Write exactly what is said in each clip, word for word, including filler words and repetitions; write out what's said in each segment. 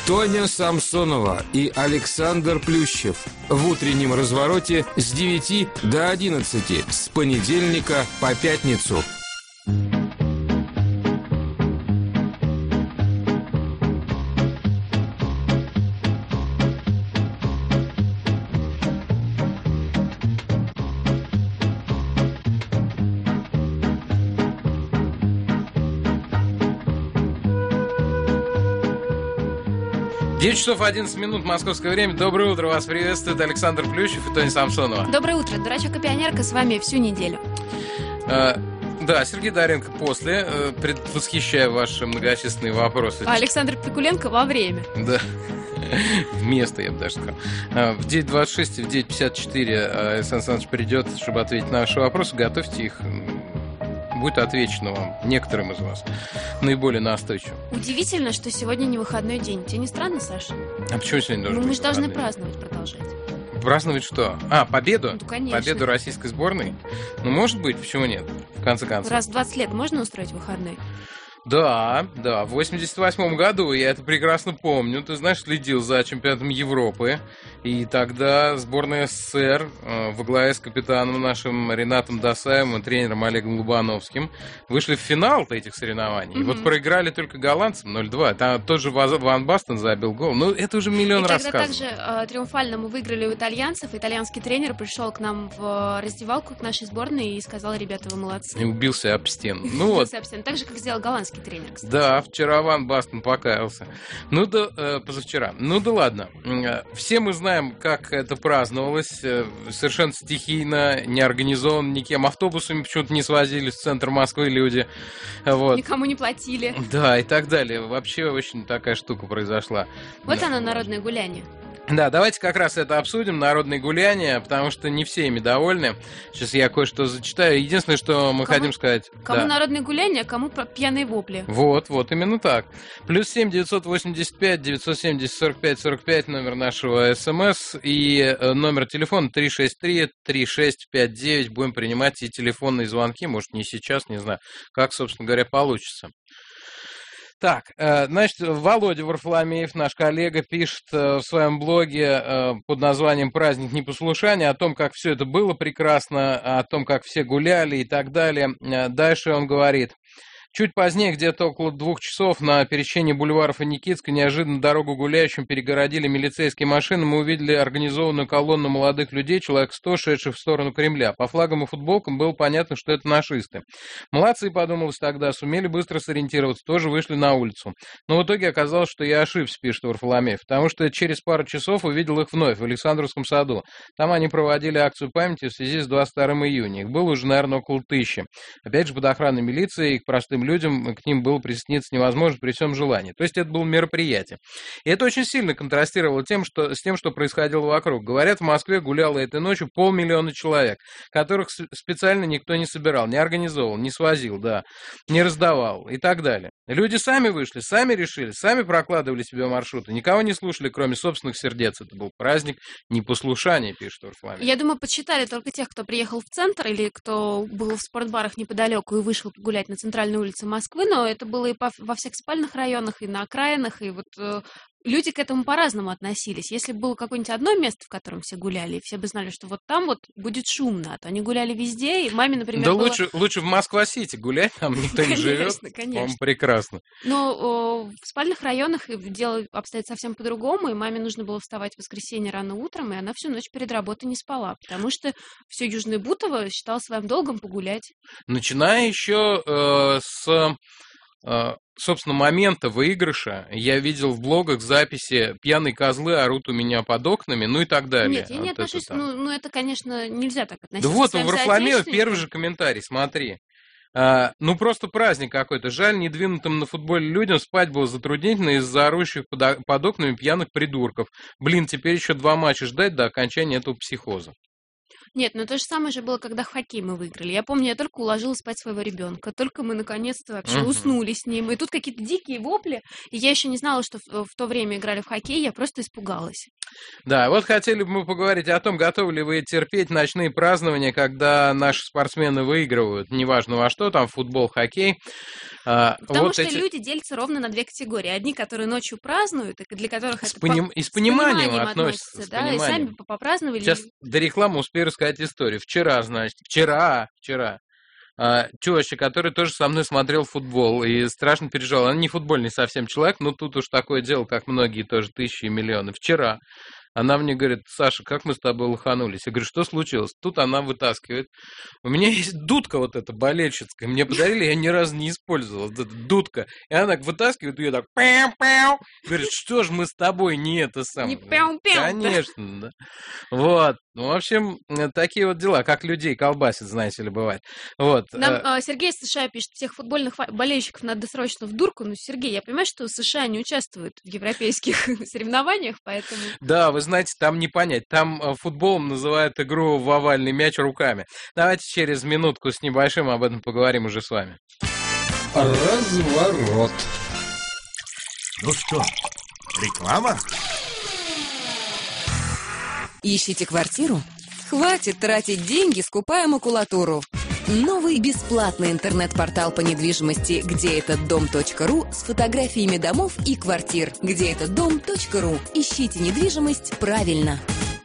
Тоня Самсонова и Александр Плющев в утреннем развороте с девяти до одиннадцати с понедельника по пятницу. девять часов одиннадцать минут московское время. Доброе утро, вас приветствует Александр Плющев и Тоня Самсонова. Доброе утро, дурачок и пионерка с вами всю неделю. А, да, Сергей Доренко после, предвосхищая ваши многочисленные вопросы. А Александр Пикуленко во время. Да, вместо, я бы даже сказал. В девять двадцать шесть и в девять пятьдесят четыре Александр Александрович придет, чтобы ответить на ваши вопросы. Готовьте их. Будет отвечено вам, некоторым из вас, наиболее настойчиво. Удивительно, что сегодня не выходной день. Тебе не странно, Саша? А почему сегодня должен Ну, мы быть же должны выходной? праздновать, продолжать. Праздновать что? А, победу? Ну, конечно. Победу российской сборной? Ну, может быть, почему нет, в конце концов. Раз в двадцать лет можно устроить выходной? Да, да, в восемьдесят восьмом году, я это прекрасно помню, ты знаешь, следил за чемпионатом Европы, и тогда сборная СССР э, во главе с капитаном нашим Ренатом Досаевым и тренером Олегом Лубановским вышли в финал этих соревнований. Mm-hmm. И вот проиграли только голландцам ноль два. Там тот же Ван Бастен забил гол. Ну, это уже миллион раз сказано. И тогда также э, триумфально мы выиграли у итальянцев. Итальянский тренер пришел к нам в раздевалку к нашей сборной и сказал: ребята, вы молодцы. И убился об стену. Ну вот. Убился об стену. Так же, как сделал голландский тренер, кстати. Да, вчера Ван Бастен покаялся. Ну да, э, позавчера. Ну да ладно. Все мы знаем, как это праздновалось. Э, совершенно стихийно, не организовано никем. Автобусами почему-то не свозили в центр Москвы люди. Вот. Никому не платили. Да, и так далее. Вообще очень такая штука произошла. Вот да. оно, народное гуляние. Да, давайте как раз это обсудим, народные гуляния, потому что не все ими довольны. Сейчас я кое-что зачитаю. Единственное, что мы кому, хотим сказать... Кому да. народные гуляния, а кому пьяные вопли. Вот, вот, именно так. Плюс семь девятьсот восемьдесят пять девятьсот семьдесят сорок пять сорок пять номер нашего СМС и номер телефона три шесть три три шесть пять девять. Будем принимать и телефонные звонки, может, не сейчас, не знаю, как, собственно говоря, получится. Так, значит, Володя Варфоломеев, наш коллега, пишет в своем блоге под названием «Праздник непослушания» о том, как все это было прекрасно, о том, как все гуляли и так далее. Дальше он говорит: чуть позднее, где-то около двух часов, на пересечении бульваров и Никитска неожиданно дорогу гуляющим перегородили милицейские машины. Мы увидели организованную колонну молодых людей, человек сто, шедших в сторону Кремля. По флагам и футболкам было понятно, что это нашисты. Молодцы, подумалось тогда, сумели быстро сориентироваться, тоже вышли на улицу. Но в итоге оказалось, что я ошибся, пишет Варфоломеев, потому что через пару часов увидел их вновь в Александровском саду. Там они проводили акцию памяти в связи с двадцать вторым июня. Их было уже, наверное, около тысячи. Опять же, под охраной милиции, их простым людям, к ним было присоединиться невозможно при всем желании. То есть это было мероприятие. И это очень сильно контрастировало тем, что, с тем, что происходило вокруг. Говорят, в Москве гуляло этой ночью полмиллиона человек, которых специально никто не собирал, не организовал, не свозил, да, не раздавал и так далее. Люди сами вышли, сами решили, сами прокладывали себе маршруты, никого не слушали, кроме собственных сердец. Это был праздник непослушания, пишет Варфоломеев. Я думаю, подсчитали только тех, кто приехал в центр или кто был в спортбарах неподалеку и вышел погулять на центральной улице Москвы, но это было и по, во всех спальных районах, и на окраинах, и вот э, люди к этому по-разному относились. Если бы было какое-нибудь одно место, в котором все гуляли, и все бы знали, что вот там вот будет шумно, а то они гуляли везде, и маме, например, Да было... лучше, лучше в Москва-Сити гулять, там никто не живет. Конечно, конечно. По-моему, прекрасно. Но э, в спальных районах дело обстоит совсем по-другому, и маме нужно было вставать в воскресенье рано утром, и она всю ночь перед работой не спала, потому что все Южное Бутово считало своим долгом погулять. Начиная еще э, с... собственно, момента выигрыша я видел в блогах записи «Пьяные козлы орут у меня под окнами», ну и так далее. Нет, я не вот отношусь, это ну, ну это, конечно, нельзя так относиться. Да вот, к своим у Варфоломеева соотечественникам. первый же комментарий, смотри. А, ну, просто праздник какой-то. Жаль, недвинутым на футболе людям спать было затруднительно из-за орущих под, под окнами пьяных придурков. Блин, теперь еще два матча ждать до окончания этого психоза. Нет, но то же самое же было, когда в хоккей мы выиграли. Я помню, я только уложила спать своего ребенка, только мы наконец-то вообще uh-huh. уснули с ним. И тут какие-то дикие вопли, и я еще не знала, что в, в то время играли в хоккей, я просто испугалась. Да, вот хотели бы мы поговорить о том, готовы ли вы терпеть ночные празднования, когда наши спортсмены выигрывают, неважно во что, там футбол, хоккей. Потому вот что эти... люди делятся ровно на две категории. Одни, которые ночью празднуют, и для которых с это поним... по... и с пониманием, пониманием относятся. относятся, с да, пониманием. и сами попраздновали. Сейчас до рекламы успею рассказать историю. Вчера, значит, вчера, вчера. А, теща, которая тоже со мной смотрел футбол и страшно переживала. Она не футбольный совсем человек, но тут уж такое дело, как многие тоже тысячи и миллионы. Вчера она мне говорит: Саша, как мы с тобой лоханулись? Я говорю, что случилось? Тут она вытаскивает. У меня есть дудка вот эта болельщицкая. Мне подарили, я ни разу не использовал. Вот эта дудка. И она так вытаскивает ее так. Пяу-пяу. Говорит, что ж мы с тобой не это самое? Не пяу-пяу. Конечно, да. Вот. Ну, в общем, такие вот дела, как людей колбасит, знаете ли, бывает. Вот. Нам э, Сергей из США пишет, всех футбольных болельщиков надо срочно в дурку. Ну, Сергей, я понимаю, что США не участвуют в европейских соревнованиях, поэтому... Да, вы знаете, там не понять. Там футболом называют игру в овальный мяч руками. Давайте через минутку с небольшим об этом поговорим уже с вами. Разворот. Ну что, реклама? Ищите квартиру? Хватит тратить деньги, скупая макулатуру. Новый бесплатный интернет-портал по недвижимости где этот дом точка ру с фотографиями домов и квартир. где этот дом точка ру. Ищите недвижимость правильно.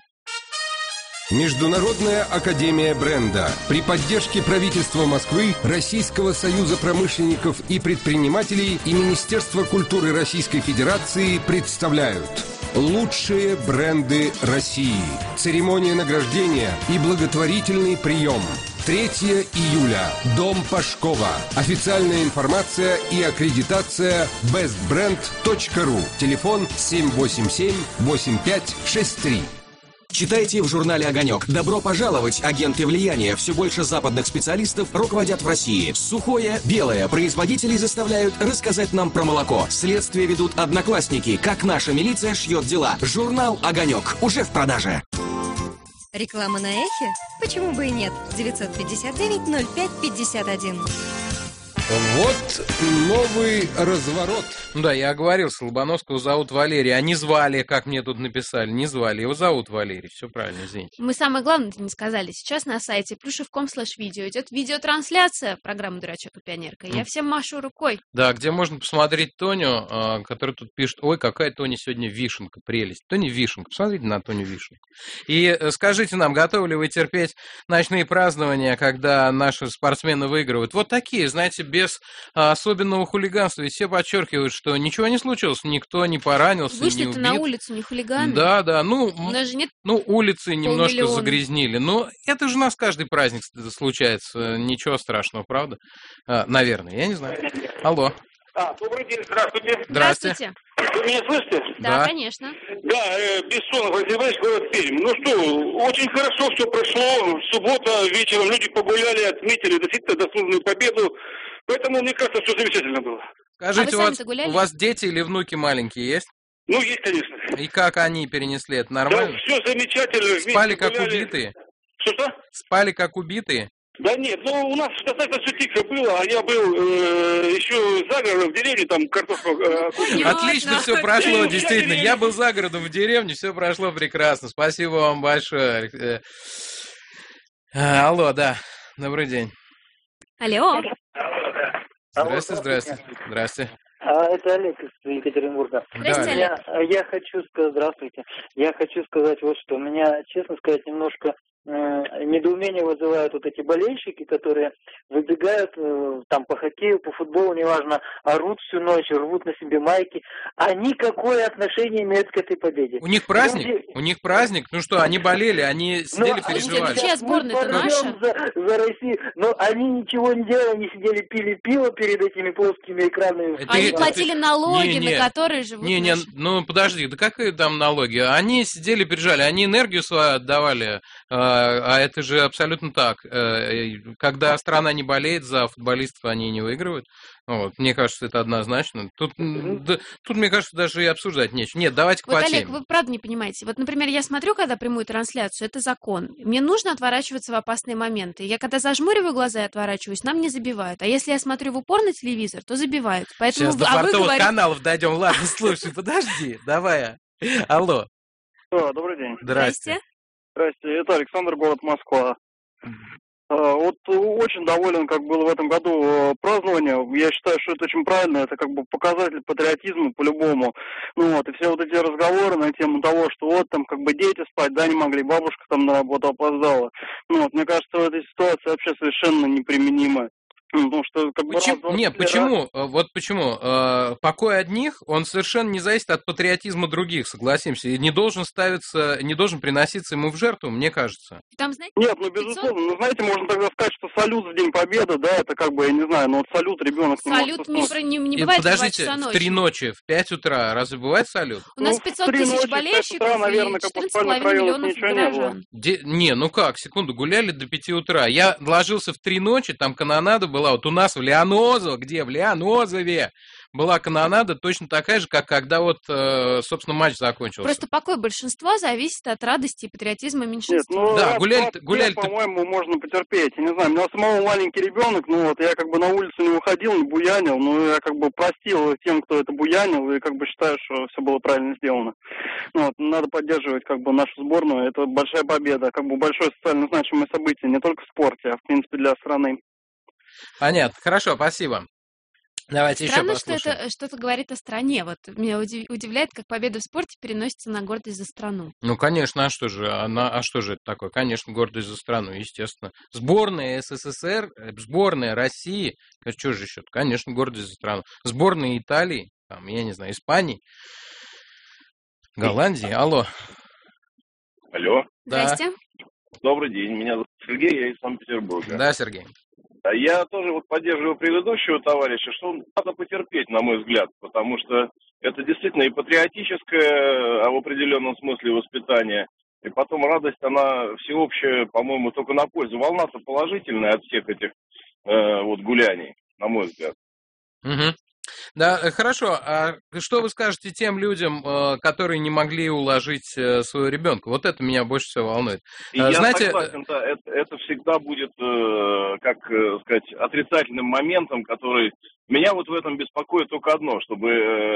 Международная академия бренда при поддержке правительства Москвы, Российского союза промышленников и предпринимателей и Министерства культуры Российской Федерации представляют лучшие бренды России. Церемония награждения и благотворительный прием. третьего июля. Дом Пашкова. Официальная информация и аккредитация бест бренд точка ру. Телефон семь восемь семь восемь пять шесть три. Читайте в журнале «Огонек». Добро пожаловать, агенты влияния. Все больше западных специалистов руководят в России. Сухое, белое. Производителей заставляют рассказать нам про молоко. Следствие ведут одноклассники. Как наша милиция шьет дела. Журнал «Огонек» уже в продаже. Реклама на Эхе? Почему бы и нет? девятьсот пятьдесят девять ноль пять пятьдесят один. Вот новый разворот. Ну да, я оговорился, Лобановского зовут Валерий, а не звали, как мне тут написали, не звали, его зовут Валерий, все правильно, извините. Мы самое главное-то не сказали. Сейчас на сайте плюшев точка ком слэш видео идет видеотрансляция программы «Дурачок и пионерка». Я всем машу рукой. Да, где можно посмотреть Тоню, который тут пишет: ой, какая Тоня сегодня вишенка, прелесть. Тоня вишенка, посмотрите на Тоню вишенку. И скажите нам, готовы ли вы терпеть ночные празднования, когда наши спортсмены выигрывают? Вот такие, знаете, без особенного хулиганства. Ведь все подчеркивают, что ничего не случилось, никто не поранился, не убит. Вышли-то на улицу, не хулиганы. Да, да, ну, даже нет ну улицы немножко полмиллиона. загрязнили. Но это же у нас каждый праздник случается. Ничего страшного, правда? А, наверное, я не знаю. Алло. А, добрый день, здравствуйте. Здравствуйте. Вы меня слышите? Да, Да. конечно. Да, э, Бессонов Василий Иванович, город Пермь. Ну что, очень хорошо все прошло. Суббота вечером люди погуляли, отметили действительно заслуженную победу. Поэтому, мне кажется, все замечательно было. Скажите, А вы у, вас, сами-то гуляли? у вас дети или внуки маленькие есть? Ну, есть, конечно. И как они перенесли это? Да, Нормально? все замечательно. вместе Спали как гуляли. убитые? Что-что? Спали как убитые? Да нет, ну у нас достаточно все тихо было, а я был э, еще за городом, в деревне, там картошку э, купил. Понятно. Отлично все прошло, действительно. Я был за городом в деревне, все прошло прекрасно. Спасибо вам большое. Э, Алло, да. Добрый день. Алло. Здравствуйте, здравствуйте. Здравствуйте. А, это Олег из Екатеринбурга. Здрасте, Да. Олег. Я, я хочу сказать, здравствуйте. Я хочу сказать вот что. Меня, честно сказать, немножко э, недоумение вызывают вот эти болельщики, которые выбегают э, там по хоккею, по футболу, неважно, орут всю ночь, рвут на себе майки. Они какое отношение имеют к этой победе? У них праздник? Люди- У них праздник? Ну что, они болели, они сидели, Ну, переживали. Чья сборная-то мы наша? порвем За, за Россию. Но они ничего не делали, они сидели, пили пиво перед этими плоскими экранами. Это- Они это- платили налоги, Не, не. на которые живут Не, не, наши. ну подожди, да какие там налоги? Они сидели, переживали, они энергию свою отдавали, э, а это же абсолютно так. Э, Когда страна не болеет, за футболистов они не выигрывают. Вот, мне кажется, это однозначно. Тут, м, да, тут, мне кажется, даже и обсуждать нечего. Нет, давайте Вот, по Олег, теме. вы правда не понимаете. Вот, например, я смотрю, когда прямую трансляцию, это закон. Мне нужно отворачиваться в опасные моменты. Я когда зажмуриваю глаза и отворачиваюсь, нам не забивают. А если я смотрю в упор на телевизор, то забивают. Поэтому Сейчас до вы- а вы фартовых говорите... каналов дойдем. Ладно, слушай, подожди, давай. Алло. Да, добрый день. Здрасте. Здрасте, это Александр, город Москва. Вот очень доволен, как было в этом году празднование. Я считаю, что это очень правильно, это как бы показатель патриотизма по-любому. Ну вот, и все вот эти разговоры на тему того, что вот там как бы дети спать, да, не могли, бабушка там на работу опоздала. Ну вот, мне кажется, в этой ситуации вообще совершенно неприменима. Потому что как бы Почему? раз, Нет, почему? Раз... Вот почему? Э, покой одних, он совершенно не зависит от патриотизма других, согласимся. И не должен ставиться, не должен приноситься ему в жертву, мне кажется. Там, знаете, Нет, ну безусловно. Ну, знаете, можно тогда сказать, что салют в День Победы, да, это как бы, я не знаю, ну вот салют ребенок не салют может... Салют не, не, не бывает. Подождите, в три ночи, в пять утра, разве бывает салют? У нас пятьсот тысяч болельщиков утра, наверное, и четырнадцать с половиной миллионов граждан. Не, не, ну как, секунду, гуляли до пяти утра. Я ложился в три ночи, там канонада была, вот у нас в Лианозово, где? В Лианозове была канонада точно такая же, как когда вот, собственно, матч закончился. Просто покой большинства зависит от радости и патриотизма меньшинства. Нет, ну, да, гуляли, гуляли. По-моему, можно потерпеть. Я не знаю, у меня самого маленький ребенок, ну вот, я как бы на улицу не выходил, не буянил, но я как бы простил тем, кто это буянил, и как бы считаю, что все было правильно сделано. Ну, вот, надо поддерживать как бы нашу сборную, это большая победа, как бы большое социально значимое событие, не только в спорте, а в принципе для страны. Понятно, хорошо, спасибо. Давайте Странно, еще что это что-то говорит о стране. Вот меня удивляет, как победа в спорте переносится на гордость за страну. Ну, конечно, а что же, она, а что же это такое? Конечно, гордость за страну, естественно. Сборная СССР, сборная России, что же еще? Конечно, гордость за страну. Сборная Италии, там, я не знаю, Испании, Голландии. Алло. Алло. Здрасте. Да. Добрый день, меня зовут Сергей, я из Санкт-Петербурга. Да, Сергей. Я тоже вот поддерживаю предыдущего товарища, что надо потерпеть, на мой взгляд, потому что это действительно и патриотическое, а в определенном смысле воспитание, и потом радость, она всеобщая, по-моему, только на пользу. Волна-то положительная от всех этих э, вот гуляний, на мой взгляд. Угу. Да, хорошо. А что вы скажете тем людям, которые не могли уложить своего ребенка? Вот это меня больше всего волнует. И Знаете... я согласен, да, это, это всегда будет, как сказать, отрицательным моментом, который... Меня вот в этом беспокоит только одно, чтобы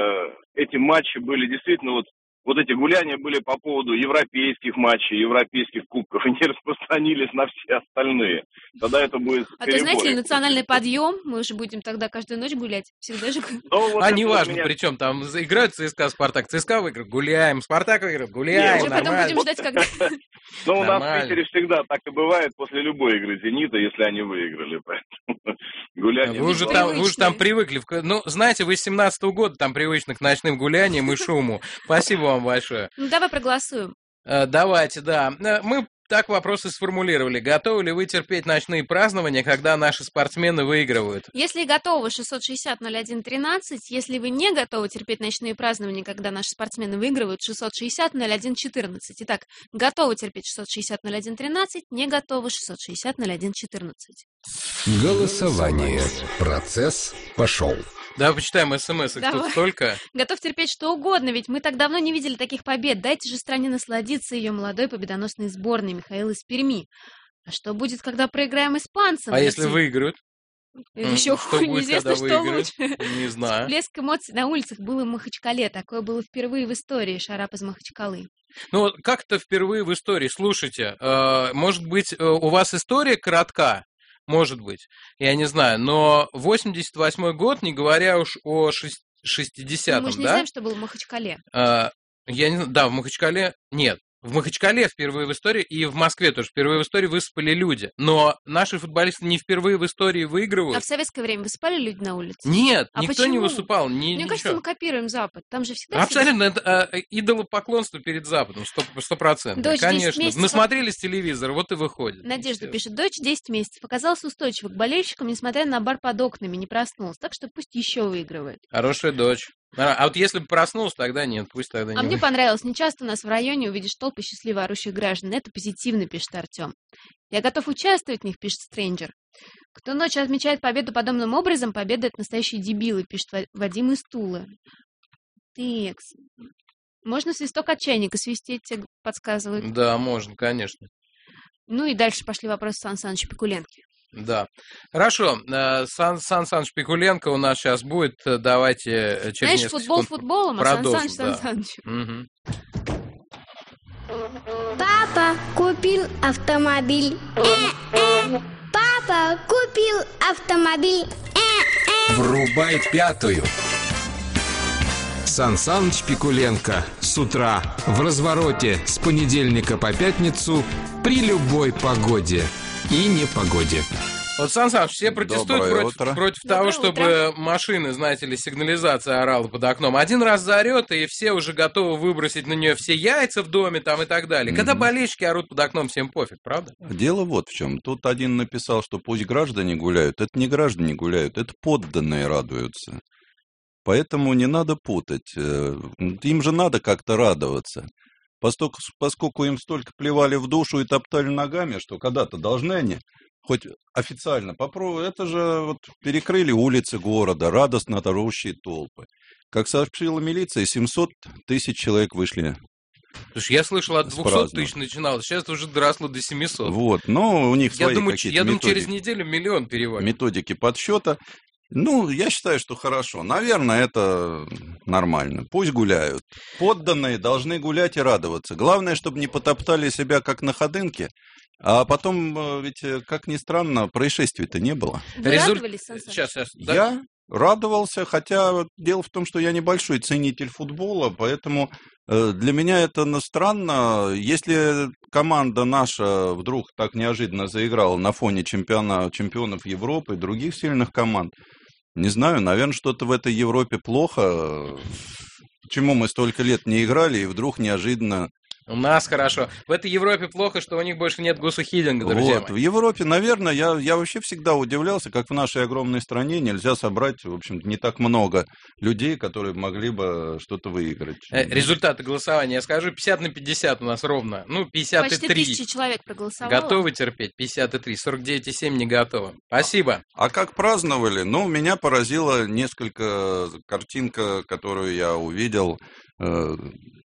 эти матчи были действительно вот Вот эти гуляния были по поводу европейских матчей, европейских кубков, и не распространились на все остальные. Тогда это будет А то, знаете ли, национальный подъем, мы уже будем тогда каждую ночь гулять, всегда же... Ну, вот а неважно, меня... причем там играют ЦСКА, Спартак, ЦСКА выиграет, гуляем, Спартак выиграет, гуляем, нормально. Потом будем ждать, когда... Ну, у нас в Питере всегда так и бывает после любой игры «Зенита», если они выиграли, поэтому гуляние... Вы уже там, вы уже там привыкли, ну, знаете, вы с семнадцатого года там привычны к ночным гуляниям и шуму. Спасибо вам большое. Ну, давай проголосуем. Давайте, да. Мы так вопросы сформулировали. Готовы ли вы терпеть ночные празднования, когда наши спортсмены выигрывают? Если готовы, шестьсот шестьдесят ноль один тринадцать. Если вы не готовы терпеть ночные празднования, когда наши спортсмены выигрывают, шестьсот шестьдесят ноль один четырнадцать. Итак, готовы терпеть шестьсот шестьдесят ноль один тринадцать, не готовы шестьсот шестьдесят ноль один четырнадцать. Голосование. Процесс пошел. Давай почитаем смс, их тут столько. Готов терпеть что угодно, ведь мы так давно не видели таких побед. Дайте же стране насладиться ее молодой победоносной сборной. Михаил из Перми. А что будет, когда проиграем испанцам? А если выиграют? Еще хуже, неизвестно, что лучше. Не знаю. Всплеск эмоций на улицах был и в Махачкале. Такое было впервые в истории. Шарап из Махачкалы. Ну, как-то впервые в истории. Слушайте, может быть, у вас история коротка? Может быть, я не знаю, но восемьдесят восьмой год, не говоря уж о шестидесятом, да? Мы же не знаем, что было в Махачкале. А, я не знаю, да, в Махачкале нет. В Махачкале впервые в истории, и в Москве тоже впервые в истории высыпали люди. Но наши футболисты не впервые в истории выигрывают. А в советское время высыпали люди на улице? Нет, а никто почему? не высыпал. Ни, Мне ничего. кажется, мы копируем Запад. Там же всегда... Абсолютно, это а, идолопоклонство перед Западом, сто процентов. Конечно. Месяцев... Насмотрелись телевизор, вот и выходит. Надежда пишет, дочь десять месяцев оказалась устойчива к болельщикам, несмотря на бар под окнами, не проснулась. Так что пусть еще выигрывает. Хорошая дочь. А вот если бы проснулся, тогда нет, пусть тогда не... А мне понравилось, не часто у нас в районе увидишь толпы счастливо орущих граждан. Это позитивно, пишет Артем. Я готов участвовать в них, пишет Стрэнджер. Кто ночью отмечает победу подобным образом, победа — это настоящие дебилы, пишет Вадим из Тулы. Текс. Можно свисток от чайника свистеть, тебе подсказывают. Да, можно, конечно. Ну и дальше пошли вопросы Сан Саныча Пикуленко. Да. Хорошо. Сан, Сан Саныч Пикуленко у нас сейчас будет. Давайте через Знаешь, несколько футбол секунд футболом, продолжим, а Сан Саныч да. Сан Саныч. Угу. Папа купил автомобиль. Э-э. Папа купил автомобиль. Э-э. Врубай пятую. Сан Саныч Пикуленко с утра в развороте с понедельника по пятницу при любой погоде и непогоде. Вот, Сан Саныч, все протестуют против, против того, чтобы утро. машины, знаете ли, сигнализация орала под окном. Один раз заорет, и все уже готовы выбросить на нее все яйца в доме там и так далее. Mm-hmm. Когда болельщики орут под окном, всем пофиг, правда? Дело вот в чем. Тут один написал, что пусть граждане гуляют. Это не граждане гуляют, это подданные радуются. Поэтому не надо путать. Им же надо как-то радоваться. Поскольку, поскольку им столько плевали в душу и топтали ногами, что когда-то должны они хоть официально попробовать. Это же вот перекрыли улицы города, радостно орущие толпы. Как сообщила милиция, семьсот тысяч человек вышли. Слушай, я слышал, от двухсот тысяч начиналось, сейчас уже доросло до семисот. Вот, но у них я свои думаю, какие-то Я методики, думаю, через неделю миллион переводят. Методики подсчета. Ну, я считаю, что хорошо. Наверное, это нормально. Пусть гуляют. Подданные должны гулять и радоваться. Главное, чтобы не потоптали себя, как на ходынке. А потом, ведь, как ни странно, происшествий-то не было. Вы Результ... радовались, Сан Саныч? Сейчас, сейчас. Да? Я радовался, хотя дело в том, что я небольшой ценитель футбола, поэтому для меня это странно. Если команда наша вдруг так неожиданно заиграла на фоне чемпиона... чемпионов Европы и других сильных команд, не знаю, наверное, что-то в этой Европе плохо. Почему мы столько лет не играли, и вдруг неожиданно... У нас хорошо. В этой Европе плохо, что у них больше нет Гуса Хидинга, друзья Вот. мои. В Европе, наверное, я, я вообще всегда удивлялся, как в нашей огромной стране нельзя собрать, в общем, не так много людей, которые могли бы что-то выиграть. Результаты голосования я скажу, пятьдесят на пятьдесят у нас ровно. Ну, пятьдесят три. Почти тысяча человек проголосовало. Готовы терпеть? пятьдесят три. сорок девять и семь не готовы. Спасибо. А, а как праздновали? Ну, меня поразила несколько картинка, которую я увидел э,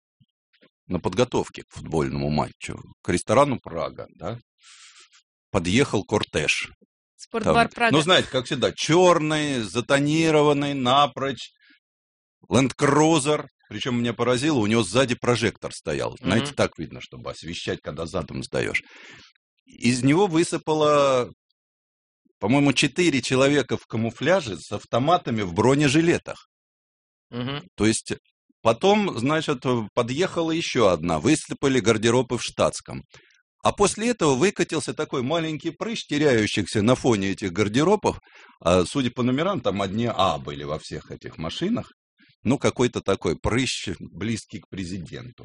на подготовке к футбольному матчу. К ресторану «Прага», да, подъехал кортеж. Спортбар Там, «Прага». ну, знаете, как всегда, черный, затонированный, напрочь, ленд-крузер. Причем меня поразило, у него сзади прожектор стоял. Mm-hmm. Знаете, так видно, чтобы освещать, когда задом сдаешь. Из него высыпало, по-моему, четыре человека в камуфляже с автоматами в бронежилетах. Mm-hmm. То есть... Потом, значит, подъехала еще одна, высыпали гардеробы в штатском. А после этого выкатился такой маленький прыщ, теряющийся на фоне этих гардеробов. А, судя по номерам, там одни А были во всех этих машинах. Ну, какой-то такой прыщ, близкий к президенту.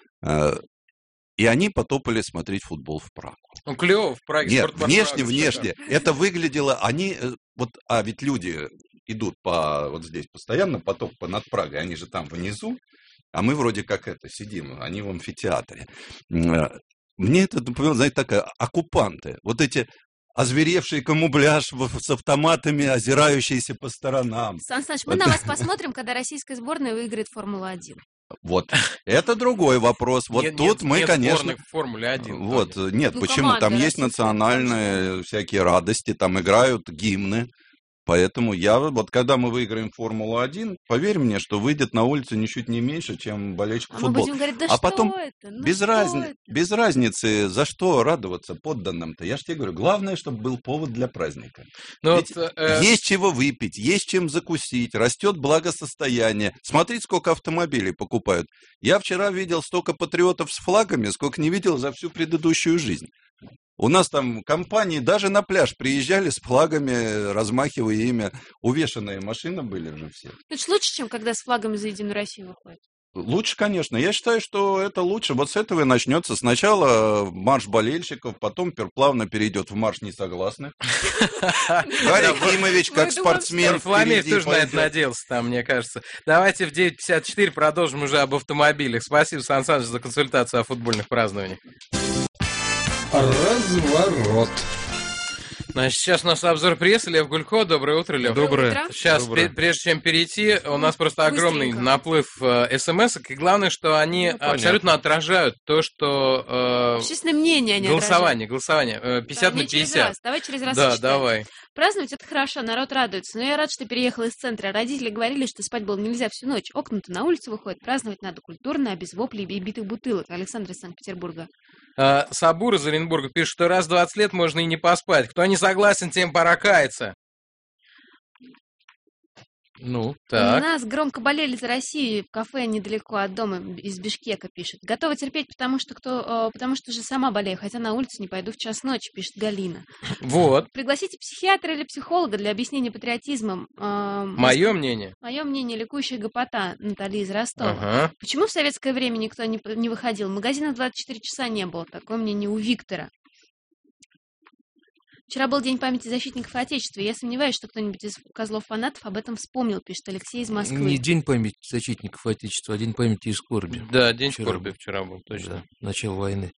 И они потопали смотреть футбол в Прагу. Ну, клево, в Праге. Нет, внешне, внешне. Это выглядело, они, вот, а ведь люди... идут по вот здесь постоянно, поток по над Прагой, они же там внизу, а мы вроде как это сидим, они в амфитеатре. Мне это, например, знаете, такая, оккупанты, вот эти озверевшие камуфляж с автоматами, озирающиеся по сторонам. Сан Саныч, мы на вас посмотрим, когда российская сборная выиграет Формулу один. Вот, это другой вопрос. Вот нет, тут нет, мы, нет конечно... в Формуле один. Вот, нет, ну, почему? Там есть национальные всякие радости, там играют гимны. Поэтому я, вот когда мы выиграем Формулу один, поверь мне, что выйдет на улицу ничуть не меньше, чем болельщик а футбола. Мы будем говорить, да а что потом это? Ну без, что разни... это? без разницы, за что радоваться подданным-то. Я же тебе говорю, главное, чтобы был повод для праздника. Вот, э... Есть чего выпить, есть чем закусить, растет благосостояние. Смотрите, сколько автомобилей покупают. Я вчера видел столько патриотов с флагами, сколько не видел за всю предыдущую жизнь. У нас там компании даже на пляж приезжали с флагами, размахивая ими. Увешанные машины были же все. Это ж лучше, чем когда с флагами за Единую Россию выходит. Лучше, конечно. Я считаю, что это лучше. Вот с этого и начнется. Сначала марш болельщиков, потом плавно перейдет в марш несогласных. Гарри Кимович, как спортсмен, Фламеев тоже на это надеялся, там, мне кажется. Давайте в девять пятьдесят четыре продолжим уже об автомобилях. Спасибо, Сан Саныч, за консультацию о футбольных празднованиях. Разворот. Значит, сейчас у нас обзор прессы. Лев Гулько. Доброе утро, Лев. Доброе. Сейчас, Доброе. прежде чем перейти, у нас просто огромный Быстренько. наплыв э, смс-ок. И главное, что они Ну, понятно. абсолютно отражают то, что... э, Общественное мнение они голосование, голосование. э, пятьдесят Да, на не через пятьдесят. раз. Давай через раз Да, сочетать. давай. Праздновать это хорошо, народ радуется. Но я рад, что переехал из центра. Родители говорили, что спать было нельзя всю ночь. Окна-то на улицу выходят. Праздновать надо культурно, а без воплей и битых бутылок. Александр из Санкт-Петербурга. Э, Сабур из Оренбурга пишет, что раз в двадцать лет можно и не поспать. Кто не согласен, тем пора каяться. Ну, У Так. нас громко болели за Россию в кафе недалеко от дома из Бишкека, пишет. Готова терпеть, потому что кто, э, потому что же сама болею, хотя на улицу не пойду в час ночи, пишет Галина. Вот. Пригласите психиатра или психолога для объяснения патриотизма. Э, Мое мнение. Мое мнение, ликующая гопота, Наталья из Ростова. Ага. Почему в советское время никто не, не выходил? Магазинов двадцать четыре часа не было. Такое мнение у Виктора. Вчера был День памяти защитников Отечества. Я сомневаюсь, что кто-нибудь из козлов-фанатов об этом вспомнил, пишет Алексей из Москвы. не День памяти защитников Отечества, а День памяти и скорби. Да, День Вчера скорби был. вчера был, точно. Да, начало войны.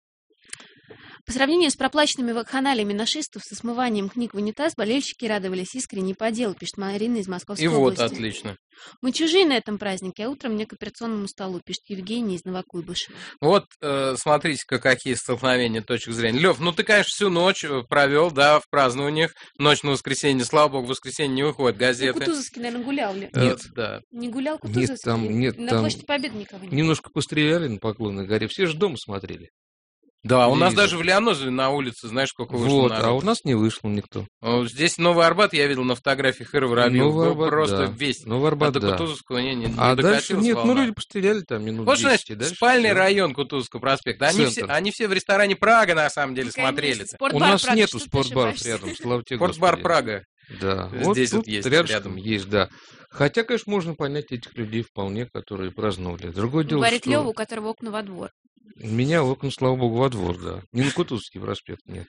По сравнению с проплаченными вакханалиями нашистов со смыванием книг в унитаз, болельщики радовались искренне по делу, пишет Марина из Московской И вот, области. отлично. Мы чужие на этом празднике, а утром мне к операционному столу, пишет Евгений из Новокуйбышева. Вот, э, смотрите-ка, какие столкновения точек зрения. Лев, ну ты, конечно, всю ночь провел, да, в празднованиях. Ночь на воскресенье, слава богу, в воскресенье не выходят Ну, газеты. Кутузовский, наверное, гулял ли? Э, Нет. Да. Не гулял Кутузовский? Нет, там, нет, На там площади Победы никого не было. немножко постреляли на Поклонной горе. Все же дома смотрели. Да, у нас Телевизор. даже в Лианозове на улице, знаешь, сколько вышло Вот, народу. а у нас не вышел никто. О, Здесь Новый Арбат, я видел на фотографиях Ира Воробьева, Новый был Арбат, просто да. весь. Новый Арбат, а до да. Кутузовского не, не, не А дальше докатилась нет, волна. ну люди постреляли там минут Вот, десять. значит, и дальше спальный всё. район Кутузовского проспекта. Они все, Центр. они все в ресторане Прага, на самом деле, Конечно, смотрели-то. У спортбар нас Прага, нету что ты спортбаров ошибаешься? рядом, слава тебе, Спортбар Господи. Прага. Да, Здесь вот вот тут есть, рядышком рядом. есть, да. Хотя, конечно, можно понять этих людей вполне, которые праздновали. Другое дело, Говорит что Лёва, у которого окна во двор. у меня окна, слава богу, во двор, да. Не на Кутузовский проспект, нет.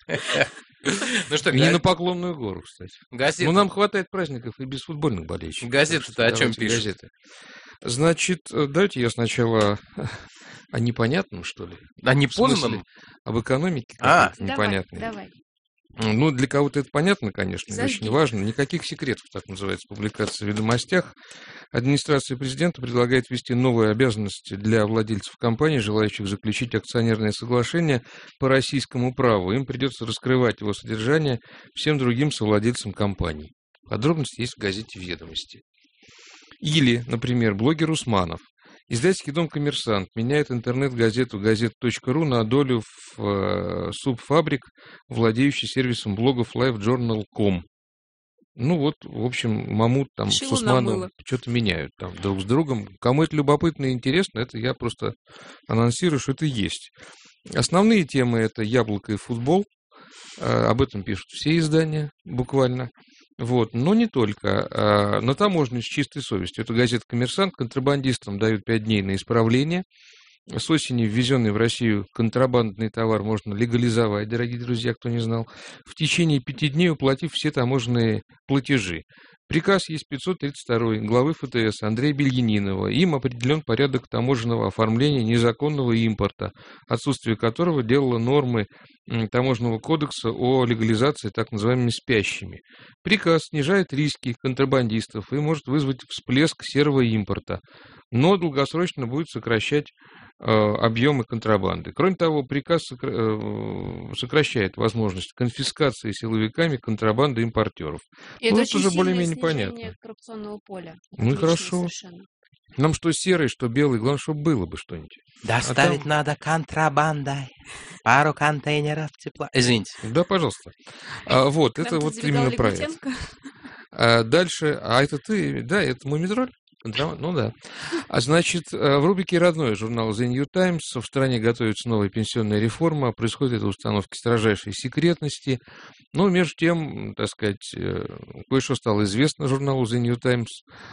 Ну что, И не га- на Поклонную гору, кстати. газеты, Ну, нам хватает праздников и без футбольных болельщиков. газеты-то Так о что чем давайте пишут? газеты. Значит, э, давайте я сначала о непонятном, что ли. А не В смысле, поздно? об экономике А. какой-то непонятной. Давай, давай. Ну, для кого-то это понятно, конечно, и Зажги. очень важно. Никаких секретов, так называется, публикация в «Ведомостях». Администрация президента предлагает ввести новые обязанности для владельцев компаний, желающих заключить акционерное соглашение по российскому праву. Им придется раскрывать его содержание всем другим совладельцам компаний. Подробности есть в газете «Ведомости». Или, например, блогер Усманов. Издательский дом «Коммерсант» меняет интернет-газету газета точка ру на долю в э, субфабрик, владеющий сервисом блогов лайв джорнал точка ком. Ну вот, в общем, Мамут там Шило с Усмановым намыло. что-то меняют там друг с другом. Кому это любопытно и интересно, это я просто анонсирую, что это есть. Основные темы — это яблоко и футбол. Э, об этом пишут все издания буквально. Вот. Но не только. А, на таможне с чистой совестью. Эту газету «Коммерсант» контрабандистам дают пять дней на исправление. С осени ввезенный в Россию контрабандный товар можно легализовать, дорогие друзья, кто не знал, в течение пяти дней уплатив все таможенные платежи. Приказ есть пятьсот тридцать второй главы эф тэ эс Андрея Бельянинова. Им определен порядок таможенного оформления незаконного импорта, отсутствие которого делало нормы м, таможенного кодекса о легализации так называемыми спящими. Приказ снижает риски контрабандистов и может вызвать всплеск серого импорта, но долгосрочно будет сокращать э, объемы контрабанды. Кроме того, приказ сокра- э, сокращает возможность конфискации силовиками контрабанды импортеров. И это Ну, очень уже сильное более-менее снижение понятно. коррупционного поля. Ну и Отлично хорошо. совершенно. Нам что серый, что белый, главное, чтобы было бы что-нибудь. Доставить А там- надо контрабандой пару контейнеров тепла. Извините. Да, пожалуйста. А, вот, К нам это тут вот забегал именно про это. Лягутенко. А дальше, а это ты, да, это Мумитроль? Контрабанда? Ну да. А значит, в рубрике «Родной» журнала The New Times в стране готовится новая пенсионная реформа, происходит это установки строжайшей секретности. Но между тем, так сказать, кое-что стало известно журналу The New Times.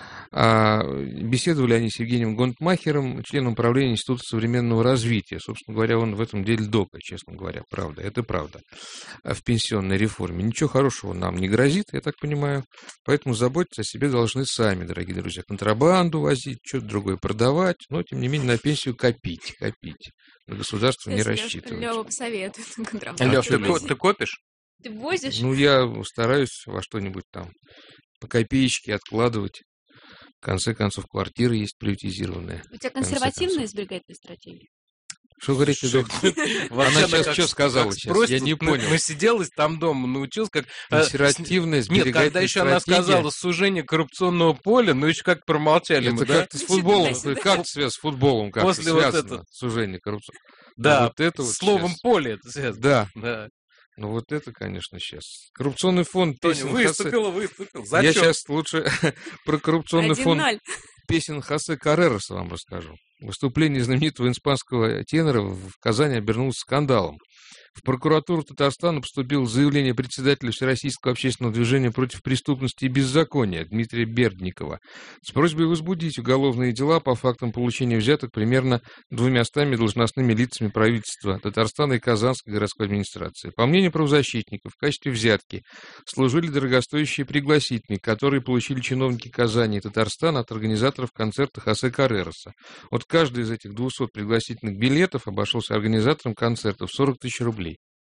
А, беседовали они с Евгением Гонтмахером, членом правления Института современного развития. Собственно говоря, он в этом деле дока, честно говоря, правда. Это правда. В пенсионной реформе. Ничего хорошего нам не грозит, я так понимаю. Поэтому заботиться о себе должны сами, дорогие друзья. Контрабанду возить, что-то другое продавать, но, тем не менее, на пенсию копить, копить. На государство не рассчитывать. Лёва посоветует. Лёв, что ты, Лёва? ко- ты копишь? Ты возишь? Ну, я стараюсь во что-нибудь там по копеечке откладывать. В конце концов, квартира есть приватизированная. У тебя консервативная сберегательная стратегия? Что говорите, доктор? Она сейчас что сказала сейчас? Я не понял. Насиделась там дома, научилась как... Консервативная сберегательная Нет, когда еще она сказала сужение коррупционного поля, ну еще как промолчали мы, да? Это как-то с футболом, как связано с футболом, как связано сужение коррупционного. Да, вот это вот словом сейчас. Поле это связано. Да. Да. Ну вот это, конечно, сейчас. Коррупционный фонд песен выступил, Хосе... выступил. Зачем? Я сейчас лучше про коррупционный один фонд ноль песен Хосе Каррероса вам расскажу. Выступление знаменитого испанского тенора в Казани обернулось скандалом. В прокуратуру Татарстана поступило заявление председателя Всероссийского общественного движения против преступности и беззакония Дмитрия Бердникова с просьбой возбудить уголовные дела по фактам получения взяток примерно двумястами должностными лицами правительства Татарстана и Казанской городской администрации. По мнению правозащитников, в качестве взятки служили дорогостоящие пригласительные, которые получили чиновники Казани и Татарстана от организаторов концерта Хосе Каррероса. Вот каждый из этих двухсот пригласительных билетов обошелся организаторам концерта в сорок тысяч рублей.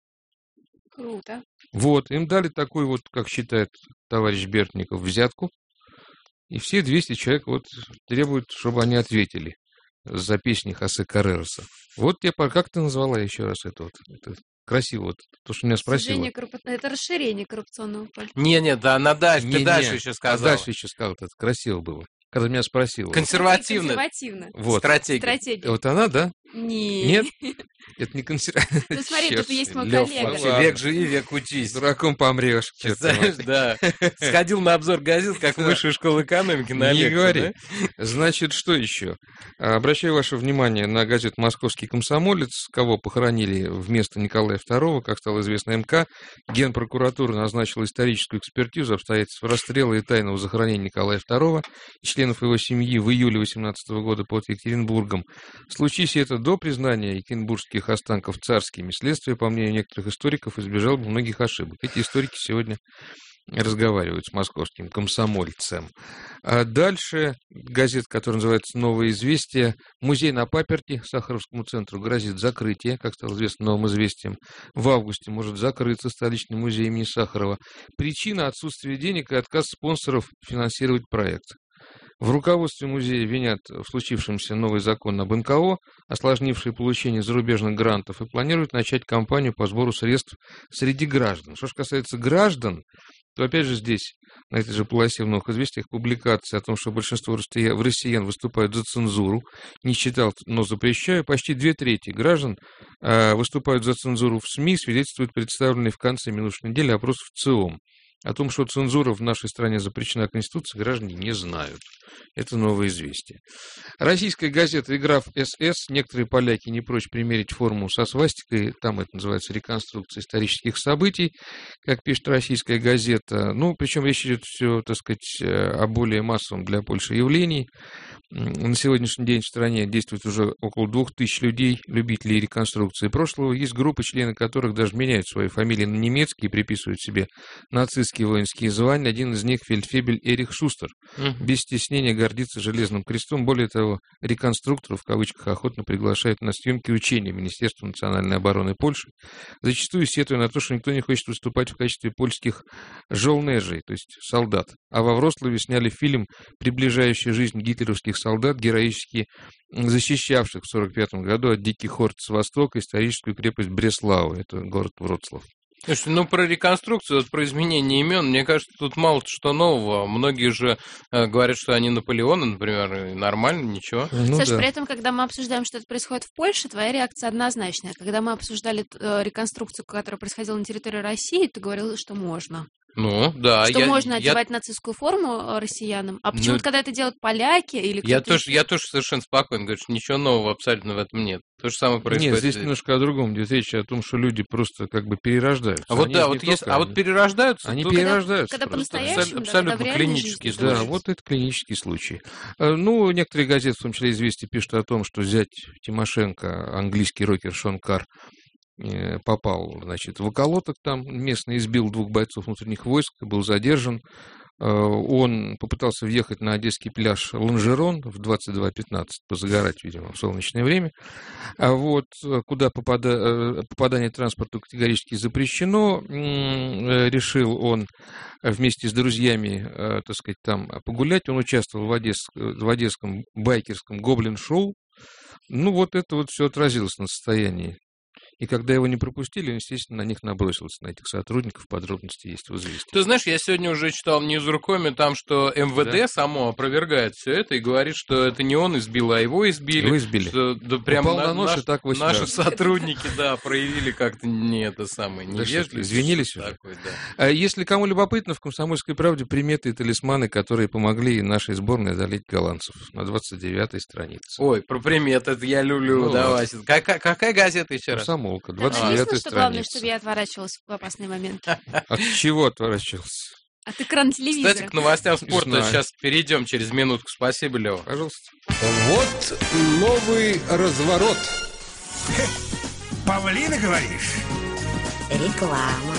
Круто. Вот, им дали такой вот, как считает товарищ Бердников, взятку, и все двести человек вот требуют, чтобы они ответили за песни Хосе Каррероса. Вот я, как ты назвала еще раз это вот? Это красиво, вот, то, что меня спросила. Корруп... Это расширение коррупционного поля. Не-не, да, она дальше, не, ты не, дальше еще сказала. А дальше еще сказала, это красиво было. Когда меня спросила. Консервативная. Консервативная. Вот. Стратегия. Стратегия. Вот она, да? Нет. Нет? Это не консервативная. Ну смотри, тут есть мой Лёв, коллега. Век живи, век учись. Дураком помрешь. Знаешь, да. Сходил на обзор газет, как в высшую школу экономики на Не лекцию, говори. Да? Значит, что еще? Обращаю ваше внимание на газету «Московский комсомолец», кого похоронили вместо Николая второго, как стало известно МК. Генпрокуратура назначила историческую экспертизу обстоятельств расстрела и тайного захоронения Николая второго и членов его семьи в июле восемнадцатого года под Екатеринбургом. Случись это до признания екатеринбургских останков царскими, следствие, по мнению некоторых историков, избежало бы многих ошибок. Эти историки сегодня разговаривают с московским комсомольцем. А дальше газета, которая называется «Новое известие». Музей на Паперти Сахаровскому центру грозит закрытие, как стало известно новым известием. В августе может закрыться столичный музей имени Сахарова. Причина – отсутствие денег и отказ спонсоров финансировать проект. В руководстве музея винят в случившемся новый закон об эн ка о, осложнивший получение зарубежных грантов, и планируют начать кампанию по сбору средств среди граждан. Что же касается граждан, то опять же здесь, на этой же полосе в «Новых известиях», публикация о том, что большинство россиян выступают за цензуру, не читал, но запрещаю, почти две трети граждан э, выступают за цензуру в СМИ, свидетельствует представленный в конце минувшей недели опрос в ЦИОМ. О том, что цензура в нашей стране запрещена Конституцией, граждане не знают. Это новое известие. Российская газета «Игра в эс эс». Некоторые поляки не прочь примерить форму со свастикой. Там это называется реконструкция исторических событий, как пишет российская газета. Ну, причем речь идет все, так сказать, о более массовом для Польши явлении. На сегодняшний день в стране действует уже около двух тысяч людей, любителей реконструкции прошлого. Есть группы, члены которых даже меняют свои фамилии на немецкие и приписывают себе нацистские воинские звания. Один из них — фельдфебель Эрих Шустер. Mm. Без стеснения гордится Железным крестом. Более того, реконструкторов, в кавычках, охотно приглашают на съемки учений Министерства национальной обороны Польши, зачастую сетуя на то, что никто не хочет выступать в качестве польских жолнежей, то есть солдат. А во Вроцлаве сняли фильм, приближающий жизнь гитлеровских солдат, героически защищавших в сорок пятом году от диких хорд с востока историческую крепость Бреслау, это город Вроцлав. Слушайте, ну про реконструкцию, вот, про изменение имен, мне кажется, тут мало что нового. Многие же э, говорят, что они Наполеоны, например, и нормально, ничего. Ну, Саша, да. При этом, когда мы обсуждаем, что это происходит в Польше, твоя реакция однозначная. Когда мы обсуждали э, реконструкцию, которая происходила на территории России, ты говорил, что можно. Ну, да. Что я, можно я... одевать нацистскую форму россиянам. А почему-то, ну, когда это делают поляки или кто-то... Я тоже, я тоже совершенно спокойно говорю, что ничего нового абсолютно в этом нет. То же самое происходит. Нет, здесь немножко о другом. Здесь речь о том, что люди просто как бы перерождаются. А вот да, вот есть, а вот перерождаются... Они тут... перерождаются. Когда, когда по-настоящему, абсолютно, да, когда клинический случай. Да, вот это клинический случай. Ну, некоторые газеты, в том числе «Известия», пишут о том, что зять Тимошенко, английский рокер Шон Карр, попал, значит, в околоток там местный, избил двух бойцов внутренних войск, был задержан. Он попытался въехать на одесский пляж Ланжерон в двадцать два пятнадцать, позагорать, видимо, в солнечное время. А вот куда попада... попадание транспорту категорически запрещено, решил он вместе с друзьями, так сказать, там погулять. Он участвовал в, одесс... в одесском байкерском гоблин-шоу. Ну, вот это вот все отразилось на состоянии. И когда его не пропустили, он, естественно, на них набросился, на этих сотрудников. Подробности есть в «Известии». Ты знаешь, я сегодня уже читал в Ньюзрукоме там, что эм вэ дэ да? само опровергает все это и говорит, что это не он избил, а его избили. Его избили. Что, да, прям Упал на, на нож наш, и так восемь наши раз. сотрудники, да, проявили как-то не это самое, невежливость. Да, извинились уже. Такое, да. Если кому любопытно, в «Комсомольской правде» приметы и талисманы, которые помогли нашей сборной одолеть голландцев на двадцать девятой странице. Ой, про приметы, это я люблю, ну, давай. Какая, какая газета еще раз? «Комсомолка», двадцать девятая что главное, чтобы я отворачивалась в опасный момент. От чего отворачивался? От экрана телевизора. Кстати, к новостям спорта сейчас перейдем через минутку. Спасибо, Лева. Пожалуйста. Вот новый разворот. Павлина, говоришь? Реклама.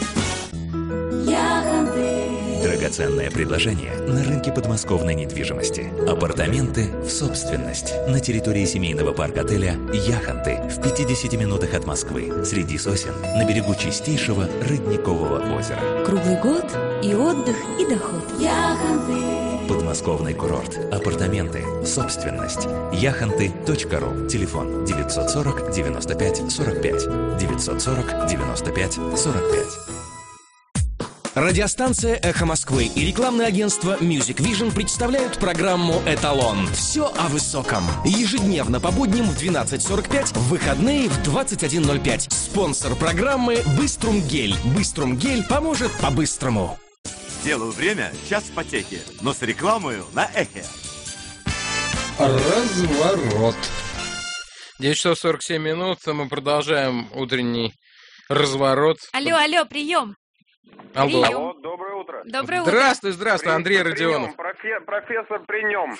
Драгоценное предложение на рынке подмосковной недвижимости. Апартаменты в собственность на территории семейного парк-отеля «Яхонты» в пятидесяти минутах от Москвы, среди сосен, на берегу чистейшего Родникового озера. Круглый год и отдых, и доход. Яхонты. Подмосковный курорт. Апартаменты. Собственность. яхонты точка ру. Телефон девятьсот сорок девяносто пять сорок пять. девятьсот сорок девяносто пять сорок пять. Радиостанция «Эхо Москвы» и рекламное агентство Music Vision представляют программу «Эталон». Все о высоком. Ежедневно по будням в двенадцать сорок пять, в выходные в двадцать один ноль пять. Спонсор программы «Быструм Гель». «Быструм Гель» поможет по-быстрому. Делаю время час в потеке, но с рекламою на Эхе. Разворот. девять часов сорок семь минут. Мы продолжаем утренний разворот. Алло, алло, прием. Алло. Алло, доброе утро. Доброе утро. Здравствуй, здравствуй, Андрей При, Родионов. Профе, профессор при нем.